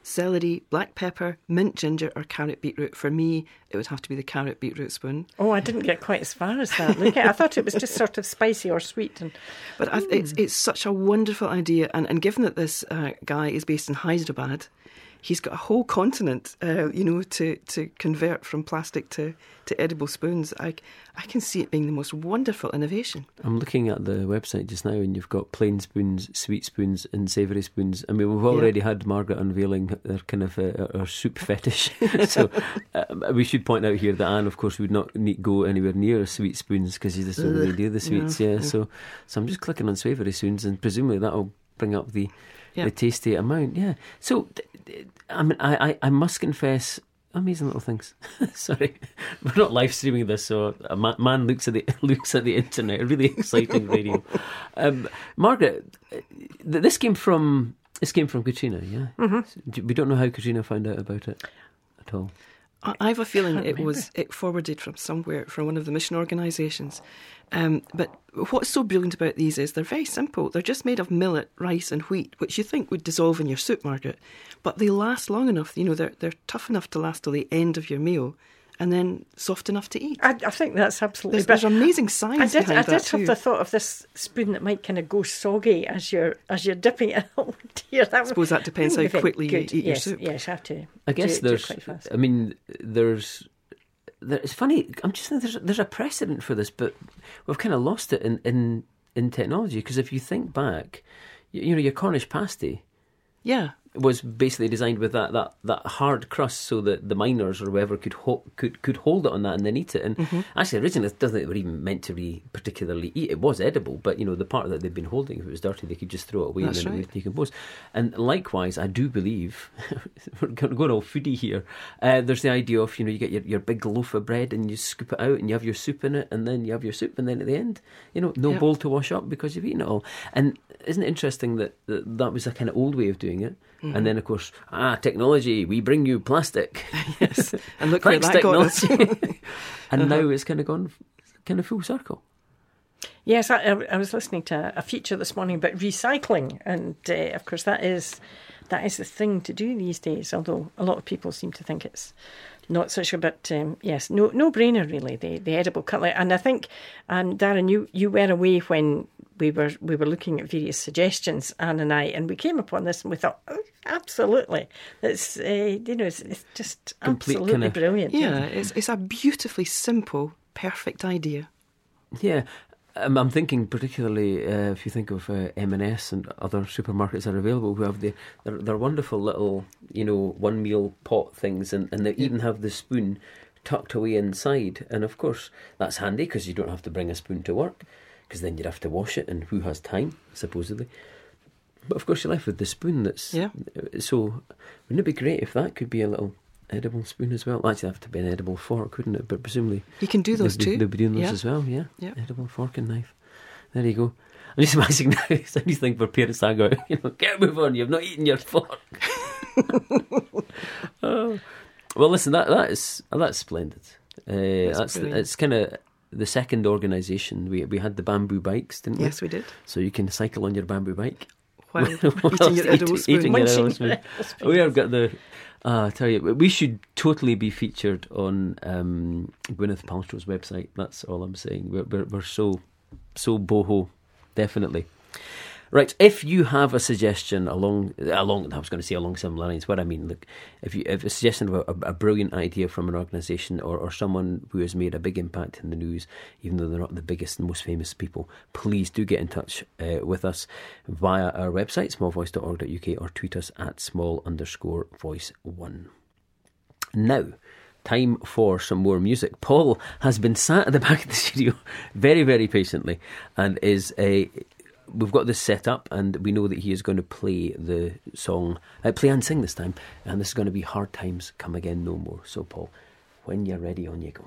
celery, black pepper, mint ginger, or carrot beetroot. For me, it would have to be the carrot beetroot spoon. Oh, I didn't get quite as far as that. Look, I thought it was just sort of spicy or sweet. And But I, it's it's such a wonderful idea. And, and given that this uh, guy is based in Hyderabad, he's got a whole continent, uh, you know, to, to convert from plastic to, to edible spoons. I, I can see it being the most wonderful innovation. I'm looking at the website just now, and you've got plain spoons, sweet spoons, and savoury spoons. I mean, we've already yeah. had Margaret unveiling their kind of uh, our soup fetish. So uh, we should point out here that Anne, of course, would not need go anywhere near sweet spoons because she doesn't really do the sweets. No, yeah, no. so so I'm just clicking on savoury spoons, and presumably that'll bring up the yeah. the tasty amount. Yeah. So I mean, I, I, I must confess. Amazing little things. Sorry, we're not live streaming this, so a man, man looks at the looks at the internet. Really exciting radio. Um, Margaret, this came from this came from Katrina, yeah. Mm-hmm. We don't know how Katrina found out about it at all. I have a feeling it was it forwarded from somewhere, from one of the mission organisations. Um, but what's so brilliant about these is they're very simple. They're just made of millet, rice and wheat, which you think would dissolve in your soup, Margaret. But they last long enough. You know, they're they're tough enough to last till the end of your meal, and then soft enough to eat. I, I think that's absolutely. There's, there's amazing science I did, behind I that did too. have the thought of this spoon that might kind of go soggy as you're as you're dipping it. Oh dear, that I suppose that depends how quickly good. you eat yes, your soup. Yes, you have to. I guess do, there's. do it quite fast. I mean, there's. There, it's funny. I'm just thinking there's there's a precedent for this, but we've kind of lost it in in, in technology. Because if you think back, you, you know, your Cornish pasty. Yeah. Was basically designed with that, that, that hard crust so that the miners or whoever could ho- could could hold it on that and then eat it. And mm-hmm. actually, originally, it doesn't were even meant to be particularly eat. It was edible, but you know the part that they'd been holding, if it was dirty, they could just throw it away That's and then right. it would decompose. And likewise, I do believe we're going all foodie here. Uh, there's the idea of you know you get your, your big loaf of bread and you scoop it out and you have your soup in it and then you have your soup and then at the end, you know, no yep. bowl to wash up because you've eaten it all. And isn't it interesting that that, that was a kind of old way of doing it? Mm-hmm. And then, of course, ah, technology, we bring you plastic. Yes, and look where that got us. And uh-huh. now it's kind of gone kind of full circle. Yes, I, I was listening to a feature this morning about recycling, and uh, of course that is that is the thing to do these days, although a lot of people seem to think it's not such a bit, um, yes, no no brainer really, the, the edible cutlery. And I think, um, Darren, you, you were away when we were we were looking at various suggestions, Anne and I, and we came upon this and we thought, oh, absolutely, it's uh, you know it's, it's just Complete absolutely kind of, brilliant. Yeah, yeah, it's it's a beautifully simple, perfect idea. Yeah. Um, I'm thinking particularly uh, if you think of uh, M and S and other supermarkets that are available who have the they're, they're wonderful little you know one meal pot things and, and they even have the spoon tucked away inside, and of course that's handy because you don't have to bring a spoon to work because then you'd have to wash it, and who has time supposedly. But of course you're left with the spoon that's yeah. So wouldn't it be great if that could be a little edible spoon as well? Actually, it'd have to be an edible fork, wouldn't it? But presumably you can do those they'd, too. They'd be doing those yeah. as well, yeah. yeah. Edible fork and knife. There you go. I'm just imagining now. It's anything for parents to go, you know, get a move on. You've not eaten your fork. Oh. Well, listen, that that is that's splendid. Uh, that's the, it's kind of the second organisation. We we had the bamboo bikes, didn't we? Yes, we did. So you can cycle on your bamboo bike while eating your edible spoon. Eating your edible spoon. We have got the. Ah, I tell you, we should totally be featured on um, Gwyneth Paltrow's website. That's all I'm saying. We're we're, we're so so boho, definitely. Right, if you have a suggestion along, along I was going to say along similar lines, what I mean, look, if you have a suggestion of a, a brilliant idea from an organisation or, or someone who has made a big impact in the news, even though they're not the biggest and most famous people, please do get in touch uh, with us via our website, small voice dot org dot U K, or tweet us at small underscore voice one. Now, time for some more music. Paul has been sat at the back of the studio very, very patiently and is a... We've got this set up and we know that he is going to play the song, uh, play and sing this time, and this is going to be Hard Times Come Again No More. So Paul, when you're ready, on you go.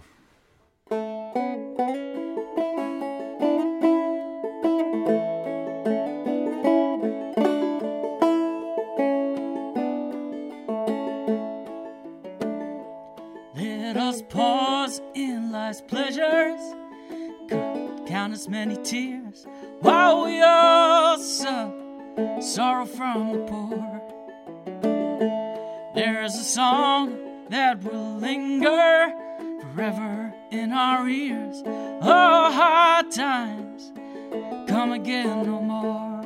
Let us pause in life's pleasures, count as many tears, while we all suck sorrow from the poor. There's a song that will linger forever in our ears. Oh, hard times come again no more.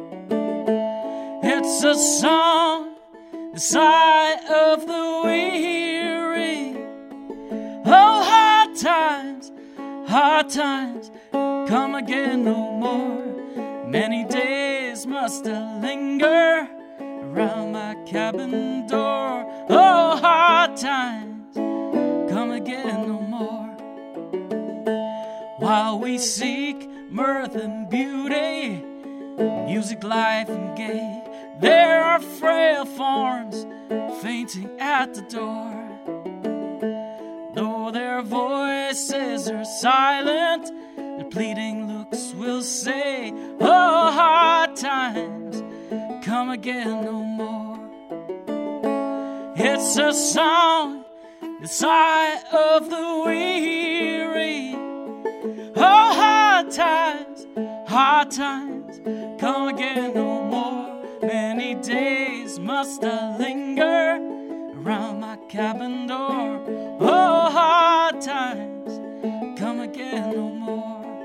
It's a song, the sigh of the weary. Oh, hard times, hard times come again no more. Many days must I linger around my cabin door. Oh, hard times come again no more. While we seek mirth and beauty, music, life and gay, there are frail forms fainting at the door. Though their voices are silent, their pleading looks will say, oh, hard times come again no more. It's a song, the sigh of the weary. Oh, hard times, hard times come again no more. Many days must I linger around my cabin door. Oh, hard times come again no more.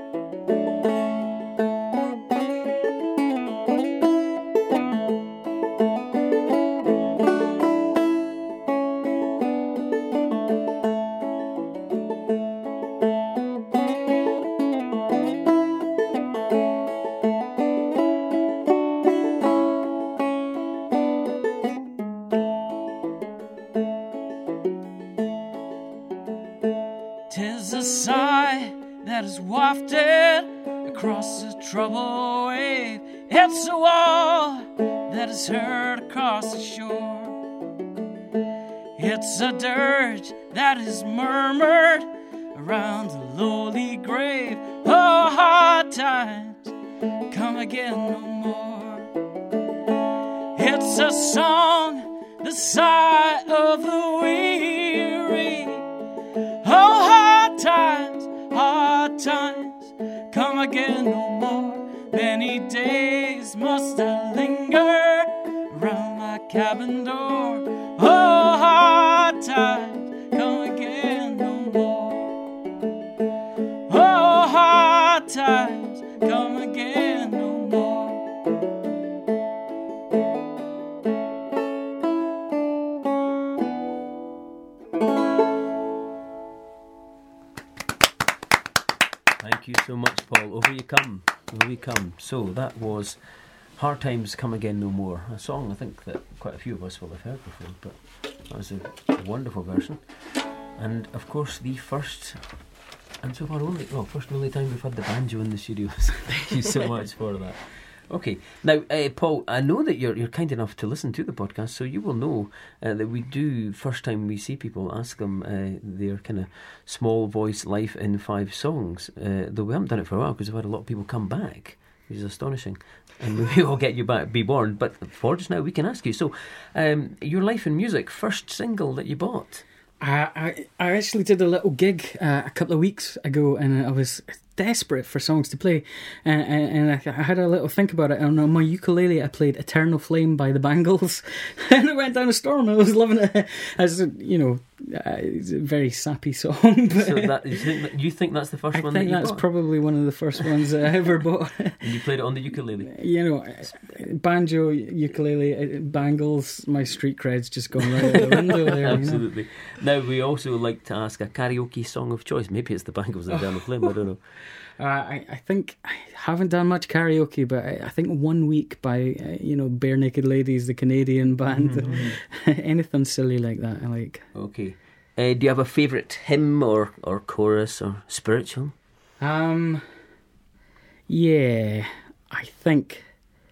Wafted across the troubled wave. It's a wall that is heard across the shore. It's a dirge that is murmured around the lowly grave. Oh, hard times come again no more. It's a song, the sigh of the weary. Oh, hard times, hard times come again no more. Many days must I linger around my cabin door. Oh, hard times come again no more. Oh, hard times come again no more. Thank you so much, Paul. Over you come. Over you come. So that was Hard Times Come Again No More, a song I think that quite a few of us will have heard before, but that was a, a wonderful version. And of course the first and so far only well, first and only time we've had the banjo in the studio. Thank you so much for that. Okay, now uh, Paul, I know that you're you're kind enough to listen to the podcast, so you will know uh, that we do, first time we see people, ask them uh, their kind of small voice life in five songs, uh, though we haven't done it for a while because we've had a lot of people come back, which is astonishing, and maybe we'll get you back, be born, but for just now we can ask you. So um, your life in music, first single that you bought? I, I, I actually did a little gig uh, a couple of weeks ago, and I was desperate for songs to play, and, and, and I, I had a little think about it. And on my ukulele I played Eternal Flame by the Bangles, and it went down a storm. I was loving it. As you know, uh, it's a very sappy song. But so that, you, think that, you think that's the first I one think that you that's bought? probably one of the first ones that I ever bought. And you played it on the ukulele? You know, banjo, ukulele, Bangles, my street cred's just gone right out the window there. Absolutely. You know? Now we also like to ask a karaoke song of choice. Maybe it's the Bangles and Eternal Flame, I don't know. Uh, I, I think I haven't done much karaoke, but I, I think One Week by, uh, you know, Bare Naked Ladies, the Canadian band. Mm-hmm. Anything silly like that I like. Okay. Uh, do you have a favourite hymn or, or chorus or spiritual? Um, yeah, I think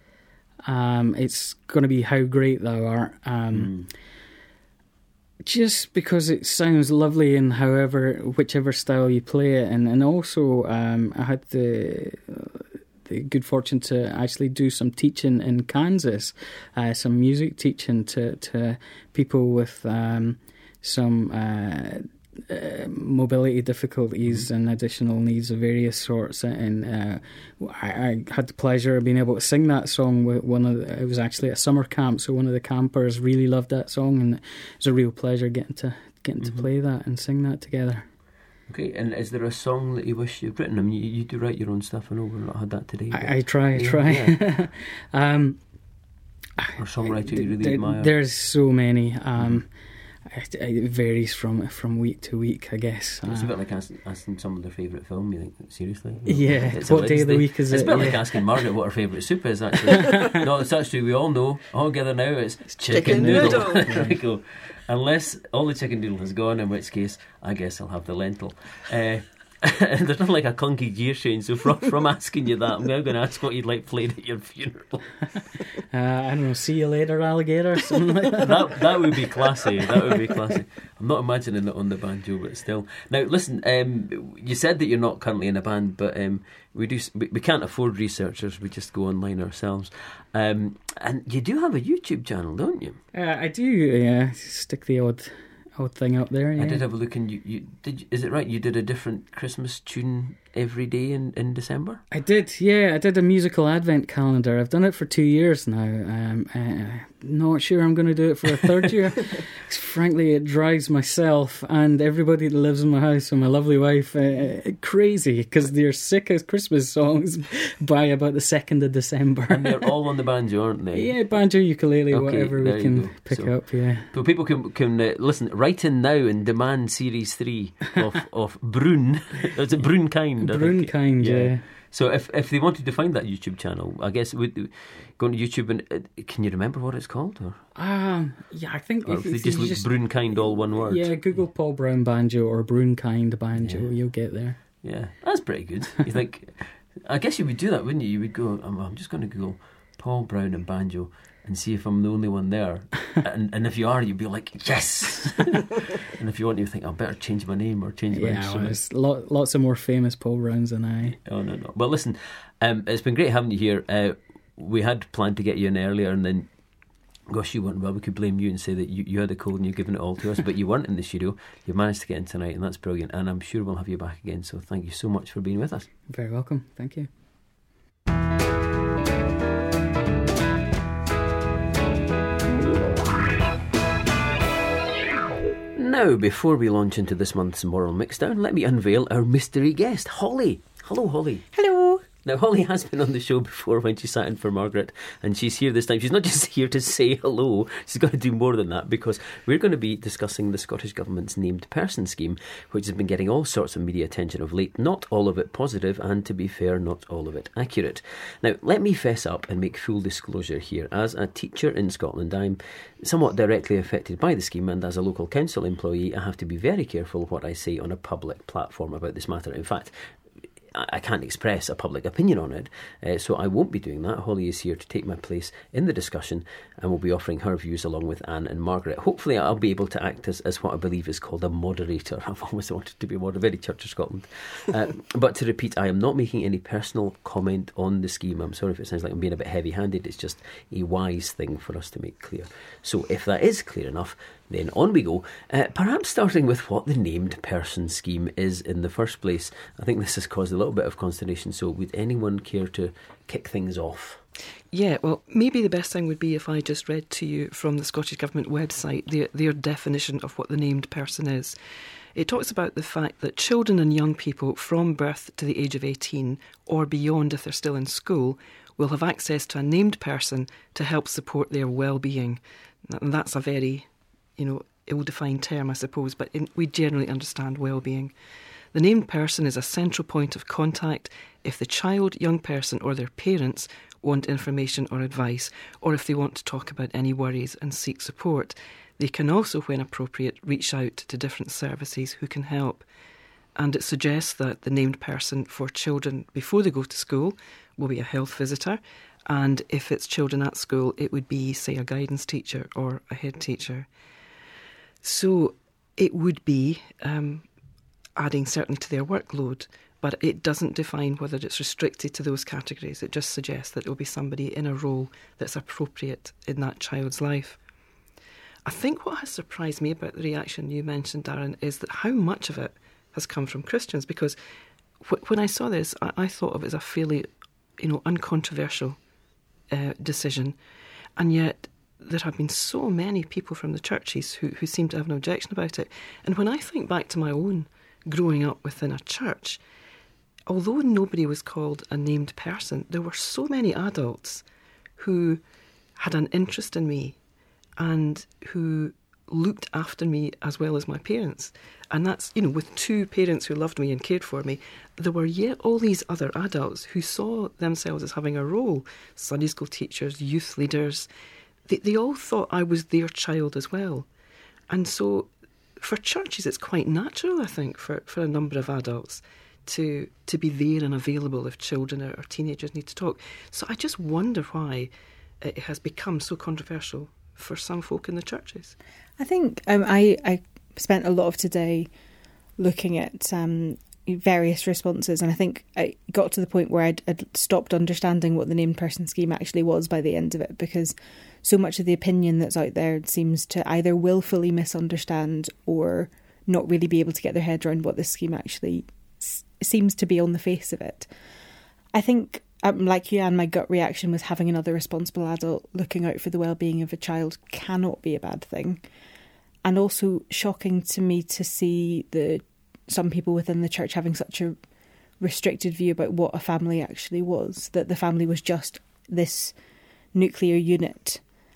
um, it's going to be How Great Thou Art. Um, mm. Just because it sounds lovely in however, whichever style you play it, and and also um, I had the uh, the good fortune to actually do some teaching in Kansas, uh, some music teaching to to people with um, some uh, uh, mobility difficulties mm-hmm. and additional needs of various sorts. And uh, I, I had the pleasure of being able to sing that song with one of the, it was actually a summer camp, so one of the campers really loved that song, and it was a real pleasure getting to getting mm-hmm. to play that and sing that together. Okay, and is there a song that you wish you'd written? I mean, you, you do write your own stuff. I know we've not had that today. I, I try, I yeah, try. Yeah. um, or songwriter you really there, admire? There's so many. Um, it, it varies from from week to week, I guess. It's uh, a bit like asking, asking someone their favourite film. You think, seriously? Yeah. It's what a, day of the the, week is it's it? It's a bit yeah. like asking Margaret what her favourite soup is. Actually, no, it's actually we all know. All together now, it's chicken, Chicken noodle. noodle. There we go. Unless all the chicken noodle has gone, in which case I guess I'll have the lentil. Uh, There's nothing like a clunky gear change, so from, from asking you that, I'm now going to ask what you'd like played at your funeral. Uh, I don't know, see you later, alligator, something like that. that. That would be classy, that would be classy. I'm not imagining it on the banjo, but still. Now, listen, um, you said that you're not currently in a band, but um, we do. We, we can't afford researchers, we just go online ourselves. Um, and you do have a YouTube channel, don't you? Uh, I do, yeah, stick the odd... odd thing up there. Yeah. I did have a look, and you, you did. Is it right? You did a different Christmas tune every day in, in December. I did, yeah. I did a musical advent calendar. I've done it for two years now. Um, uh, not sure I'm going to do it for a third year. Frankly, it drives myself and everybody that lives in my house and my lovely wife uh, crazy because they're sick of Christmas songs by about the second of December. And they're all on the banjo, aren't they? Yeah, banjo, ukulele, okay, whatever we can pick so, up. Yeah. So people can can uh, listen. Write in now and demand series three of of Brun. Is it Brun Kind? Brun Kind, yeah. yeah. So if if they wanted to find that YouTube channel, I guess would go to YouTube and uh, can you remember what it's called? Or um, yeah, I think or if, if they if just look just, Brun Kind, all one word. Yeah, Google Paul Brown banjo or Brun Kind banjo, yeah. You'll get there. Yeah, that's pretty good. You think? I guess you would do that, wouldn't you? You would go. I'm, I'm just going to Google Paul Brown and banjo and see if I'm the only one there. and and if you are, you'd be like, yes. And if you want, you think, I better change my name or change my yeah, instrument. Yeah, well, there's lo- lots of more famous Paul Browns than I. Oh, no, no. Well, listen, um, it's been great having you here. Uh, we had planned to get you in earlier, and then, gosh, you weren't well. We could blame you and say that you, you had a cold and you've given it all to us, but you weren't in the studio. You've managed to get in tonight, and that's brilliant. And I'm sure we'll have you back again. So thank you so much for being with us. Very welcome. Thank you. Now, before we launch into this month's Moral Mixdown, let me unveil our mystery guest, Holly. Hello, Holly. Hello. Now, Holly has been on the show before when she sat in for Margaret, and she's here this time. She's not just here to say hello, she's got to do more than that, because we're going to be discussing the Scottish Government's named person scheme, which has been getting all sorts of media attention of late, not all of it positive, and to be fair, not all of it accurate. Now, let me fess up and make full disclosure here. As a teacher in Scotland, I'm somewhat directly affected by the scheme, and as a local council employee, I have to be very careful what I say on a public platform about this matter. In fact, I can't express a public opinion on it, uh, so I won't be doing that. Holly is here to take my place in the discussion and will be offering her views along with Anne and Margaret. Hopefully I'll be able to act as, as what I believe is called a moderator. I've always wanted to be a moderator, very Church of Scotland. Uh, but to repeat, I am not making any personal comment on the scheme. I'm sorry if it sounds like I'm being a bit heavy-handed. It's just a wise thing for us to make clear. So if that is clear enough, then on we go, uh, perhaps starting with what the named person scheme is in the first place. I think this has caused a little bit of consternation, so would anyone care to kick things off? Yeah, well, maybe the best thing would be if I just read to you from the Scottish Government website their, their definition of what the named person is. It talks about the fact that children and young people from birth to the age of eighteen, or beyond if they're still in school, will have access to a named person to help support their well-being. And that's a very, you know, ill-defined term, I suppose, but in, we generally understand well-being. The named person is a central point of contact if the child, young person or their parents want information or advice, or if they want to talk about any worries and seek support. They can also, when appropriate, reach out to different services who can help. And it suggests that the named person for children before they go to school will be a health visitor, and if it's children at school, it would be, say, a guidance teacher or a head teacher. So it would be um, adding certainly to their workload, but it doesn't define whether it's restricted to those categories. It just suggests that it will be somebody in a role that's appropriate in that child's life. I think what has surprised me about the reaction you mentioned, Darren, is that how much of it has come from Christians. Because wh- when I saw this, I-, I thought of it as a fairly, you know, uncontroversial uh, decision, and yet there have been so many people from the churches who, who seem to have an objection about it. And when I think back to my own growing up within a church, although nobody was called a named person, there were so many adults who had an interest in me and who looked after me as well as my parents. And that's, you know, with two parents who loved me and cared for me, there were yet all these other adults who saw themselves as having a role. Sunday school teachers, youth leaders, they, they all thought I was their child as well. And so for churches, it's quite natural, I think, for, for a number of adults to to be there and available if children or, or teenagers need to talk. So I just wonder why it has become so controversial for some folk in the churches. I think um, I, I spent a lot of today looking at um, various responses, and I think I got to the point where I'd, I'd stopped understanding what the named person scheme actually was by the end of it, because so much of the opinion that's out there seems to either willfully misunderstand or not really be able to get their head around what this scheme actually s- seems to be on the face of it. I think, um, like you, Anne, my gut reaction was having another responsible adult looking out for the well-being of a child cannot be a bad thing. And also shocking to me to see the some people within the church having such a restricted view about what a family actually was, that the family was just this nuclear unit.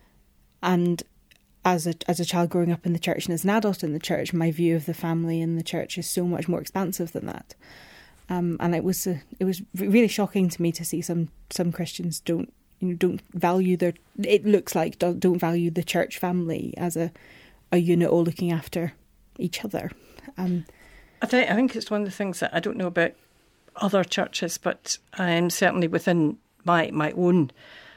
And as a as a child growing up in the church and as an adult in the church, my view of the family in the church is so much more expansive than that. Um, and it was uh, it was really shocking to me to see some some Christians don't you know don't value their it looks like don't, don't value the church family as a a unit all looking after each other. Um, I think I think it's one of the things that I don't know about other churches, but um, certainly within my my own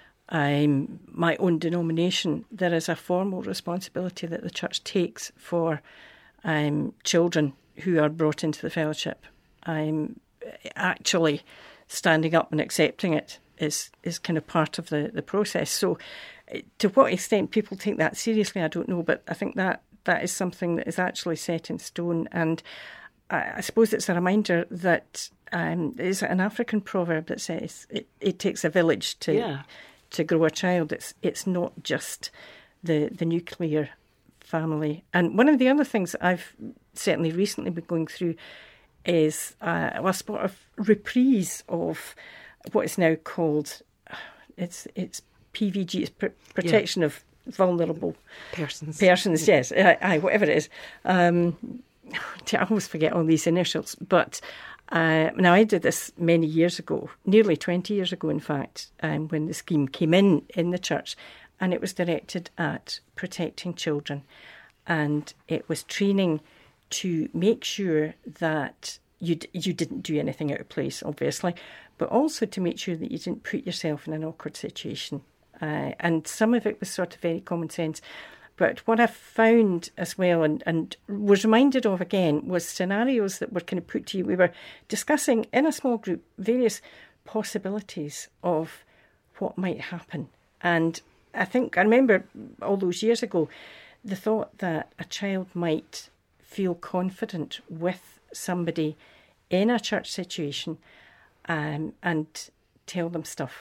um, my own denomination, there is a formal responsibility that the church takes for um, children who are brought into the fellowship. Um, actually standing up and accepting it is is kind of part of the, the process. So to what extent people take that seriously, I don't know, but I think that that is something that is actually set in stone. And I, I suppose it's a reminder that um, there's an African proverb that says it, it takes a village to yeah. to grow a child. It's it's not just the the nuclear family. And one of the other things that I've certainly recently been going through is uh, a sort of reprise of what is now called it's it's P V G, it's pr- protection yeah. of vulnerable persons. Persons, yes, aye, aye, whatever it is. Um, I always forget all these initials. But uh, now I did this many years ago, nearly twenty years ago, in fact, um, when the scheme came in in the church, and it was directed at protecting children, and it was training to make sure that you d- you didn't do anything out of place, obviously, but also to make sure that you didn't put yourself in an awkward situation. Uh, and some of it was sort of very common sense. But what I found as well, and, and was reminded of again, was scenarios that were kind of put to you. We were discussing in a small group various possibilities of what might happen. And I think, I remember all those years ago, the thought that a child might feel confident with somebody in a church situation um, and tell them stuff.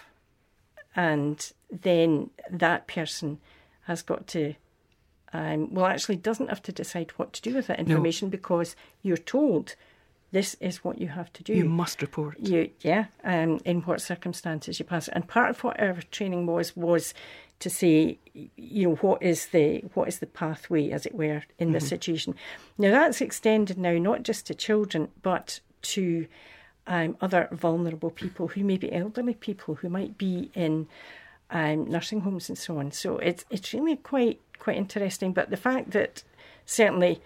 And then that person has got to, um, well, actually doesn't have to decide what to do with that information, no. because you're told this is what you have to do. You must report. You, yeah, um, in what circumstances you pass it. And part of what our training was, was to say, you know, what is the what is the pathway, as it were, in mm-hmm. this situation. Now, that's extended now not just to children, but to Um, other vulnerable people who may be elderly people who might be in um, nursing homes and so on. So it's it's really quite quite interesting. But the fact that certainly,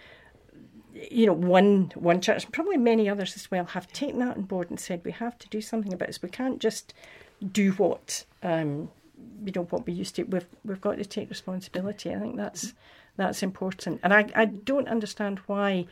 you know, one one church, and probably many others as well, have taken that on board and said we have to do something about this. We can't just do what um, you know what we used to. We've we've got to take responsibility. I think that's that's important. And I I don't understand why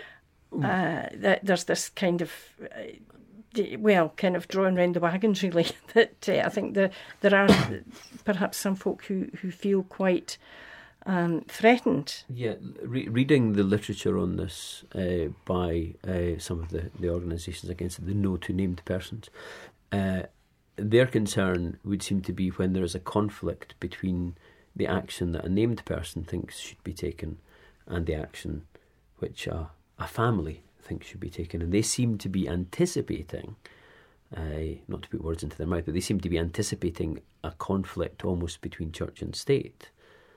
uh, that there's this kind of. Uh, well, kind of drawing round the wagons, really, that uh, I think the, there are perhaps some folk who, who feel quite um, threatened. Yeah, re- reading the literature on this uh, by uh, some of the, the organisations against it, the No to Named Persons, uh, their concern would seem to be when there is a conflict between the action that a named person thinks should be taken and the action which a, a family thinks should be taken. And they seem to be anticipating, uh, not to put words into their mouth, but they seem to be anticipating a conflict almost between church and state.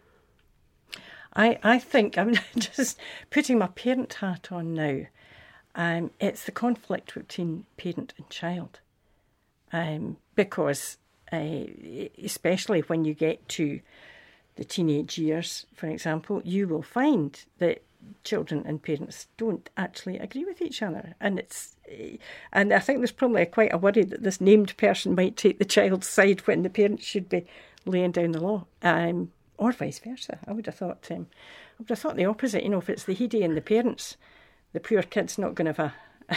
I, I think, I'm just putting my parent hat on now, um, it's the conflict between parent and child. Um, because, uh, especially when you get to the teenage years, for example, you will find that children and parents don't actually agree with each other. And it's, and I think there's probably quite a worry that this named person might take the child's side when the parents should be laying down the law. Um, Or vice versa. I would have thought. Um, I would have thought the opposite. You know, if it's the heedy and the parents, the poor kid's not going to have a.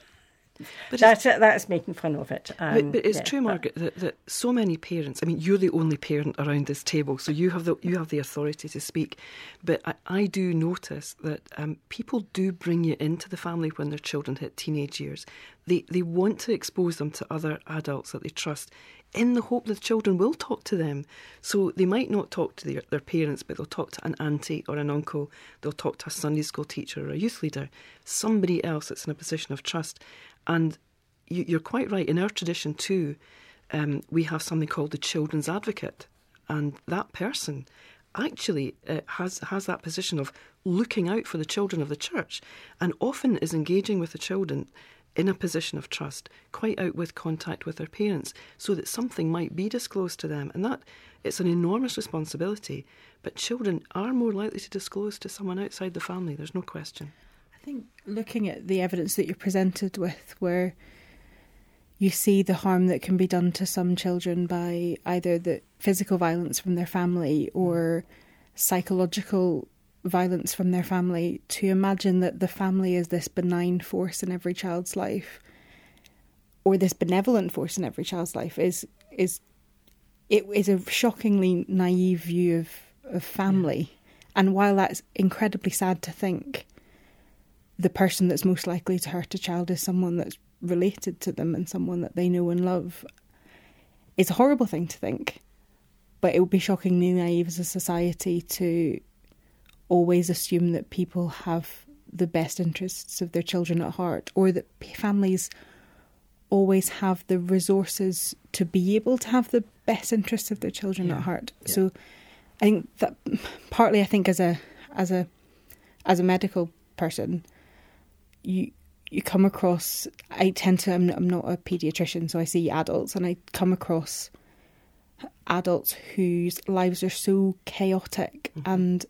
But that's it. That's making fun of it. Um, but, but it's yeah, true, Margaret, that, that so many parents. I mean, you're the only parent around this table, so you have the you have the authority to speak. But I, I do notice that um, people do bring you into the family when their children hit teenage years. They they want to expose them to other adults that they trust, in the hope that the children will talk to them. So they might not talk to their, their parents, but they'll talk to an auntie or an uncle. They'll talk to a Sunday school teacher or a youth leader, somebody else that's in a position of trust. And you, you're quite right. In our tradition too, um, we have something called the children's advocate. And that person actually uh, has, has that position of looking out for the children of the church, and often is engaging with the children in a position of trust, quite out with contact with their parents, so that something might be disclosed to them. And that, it's an enormous responsibility, but children are more likely to disclose to someone outside the family, there's no question. I think looking at the evidence that you're presented with, where you see the harm that can be done to some children by either the physical violence from their family or psychological violence from their family, to imagine that the family is this benign force in every child's life, or this benevolent force in every child's life, is is it is a shockingly naive view of, of family. Yeah. And while that's incredibly sad to think, the person that's most likely to hurt a child is someone that's related to them and someone that they know and love. It's a horrible thing to think, but it would be shockingly naive as a society to always assume that people have the best interests of their children at heart, or that families always have the resources to be able to have the best interests of their children yeah. at heart. Yeah. So I think that partly, I think as a as a as a medical person, you you come across, I tend to, I'm, I'm not a paediatrician, so I see adults, and I come across adults whose lives are so chaotic mm-hmm. and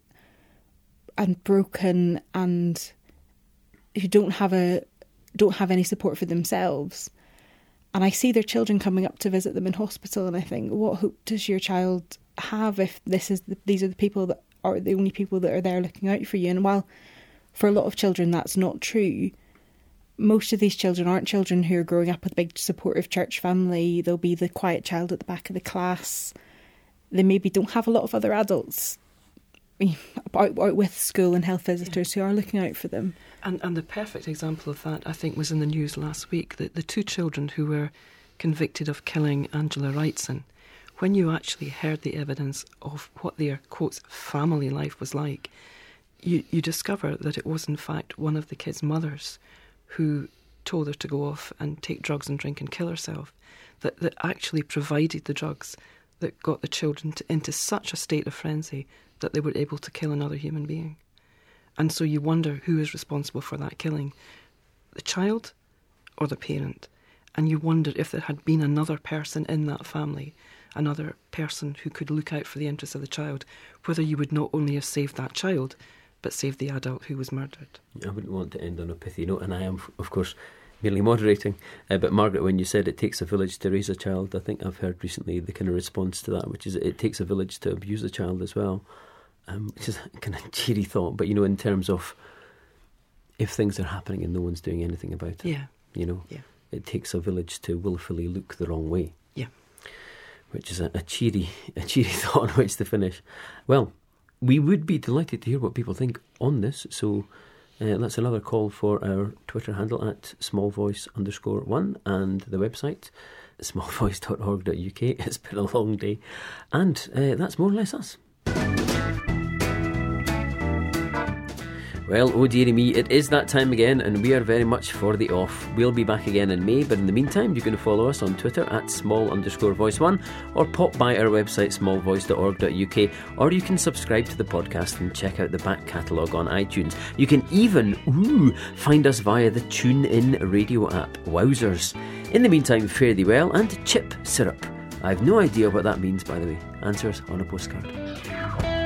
and broken, and who don't have a don't have any support for themselves. And I see their children coming up to visit them in hospital, and I think, what hope does your child have if this is the, these are the people that are the only people that are there looking out for you? And while for a lot of children that's not true, most of these children aren't children who are growing up with a big supportive church family. They'll be the quiet child at the back of the class. They maybe don't have a lot of other adults out, out with school and health visitors yeah. who are looking out for them. And and the perfect example of that, I think, was in the news last week, that the two children who were convicted of killing Angela Wrightson, when you actually heard the evidence of what their, quotes, family life was like, you, you discover that it was in fact one of the kids' mothers who told her to go off and take drugs and drink and kill herself, that, that actually provided the drugs that got the children to, into such a state of frenzy that they were able to kill another human being. And so you wonder who is responsible for that killing, the child or the parent. And you wonder if there had been another person in that family, another person who could look out for the interests of the child, whether you would not only have saved that child, but saved the adult who was murdered. I wouldn't want to end on a pithy note, and I am, of course, merely moderating. Uh, but Margaret, when you said it takes a village to raise a child, I think I've heard recently the kind of response to that, which is it takes a village to abuse a child as well. Um, which is a kind of cheery thought, but you know, in terms of if things are happening and no one's doing anything about it, yeah, you know, yeah. it takes a village to willfully look the wrong way. Yeah, which is a, a cheery, a cheery thought on which to finish. Well, we would be delighted to hear what people think on this. So uh, that's another call for our Twitter handle at smallvoice underscore one, and the website smallvoice dot org dot U K. It's been a long day, and uh, that's more or less us. Well, oh dearie me, it is that time again, and we are very much for the off. We'll be back again in May, but in the meantime, you can follow us on Twitter at small underscore voice one, or pop by our website smallvoice dot org dot U K, or you can subscribe to the podcast and check out the back catalogue on iTunes. You can even, ooh, find us via the TuneIn radio app. Wowzers. In the meantime, fare thee well, and chip syrup. I've no idea what that means, by the way. Answers on a postcard.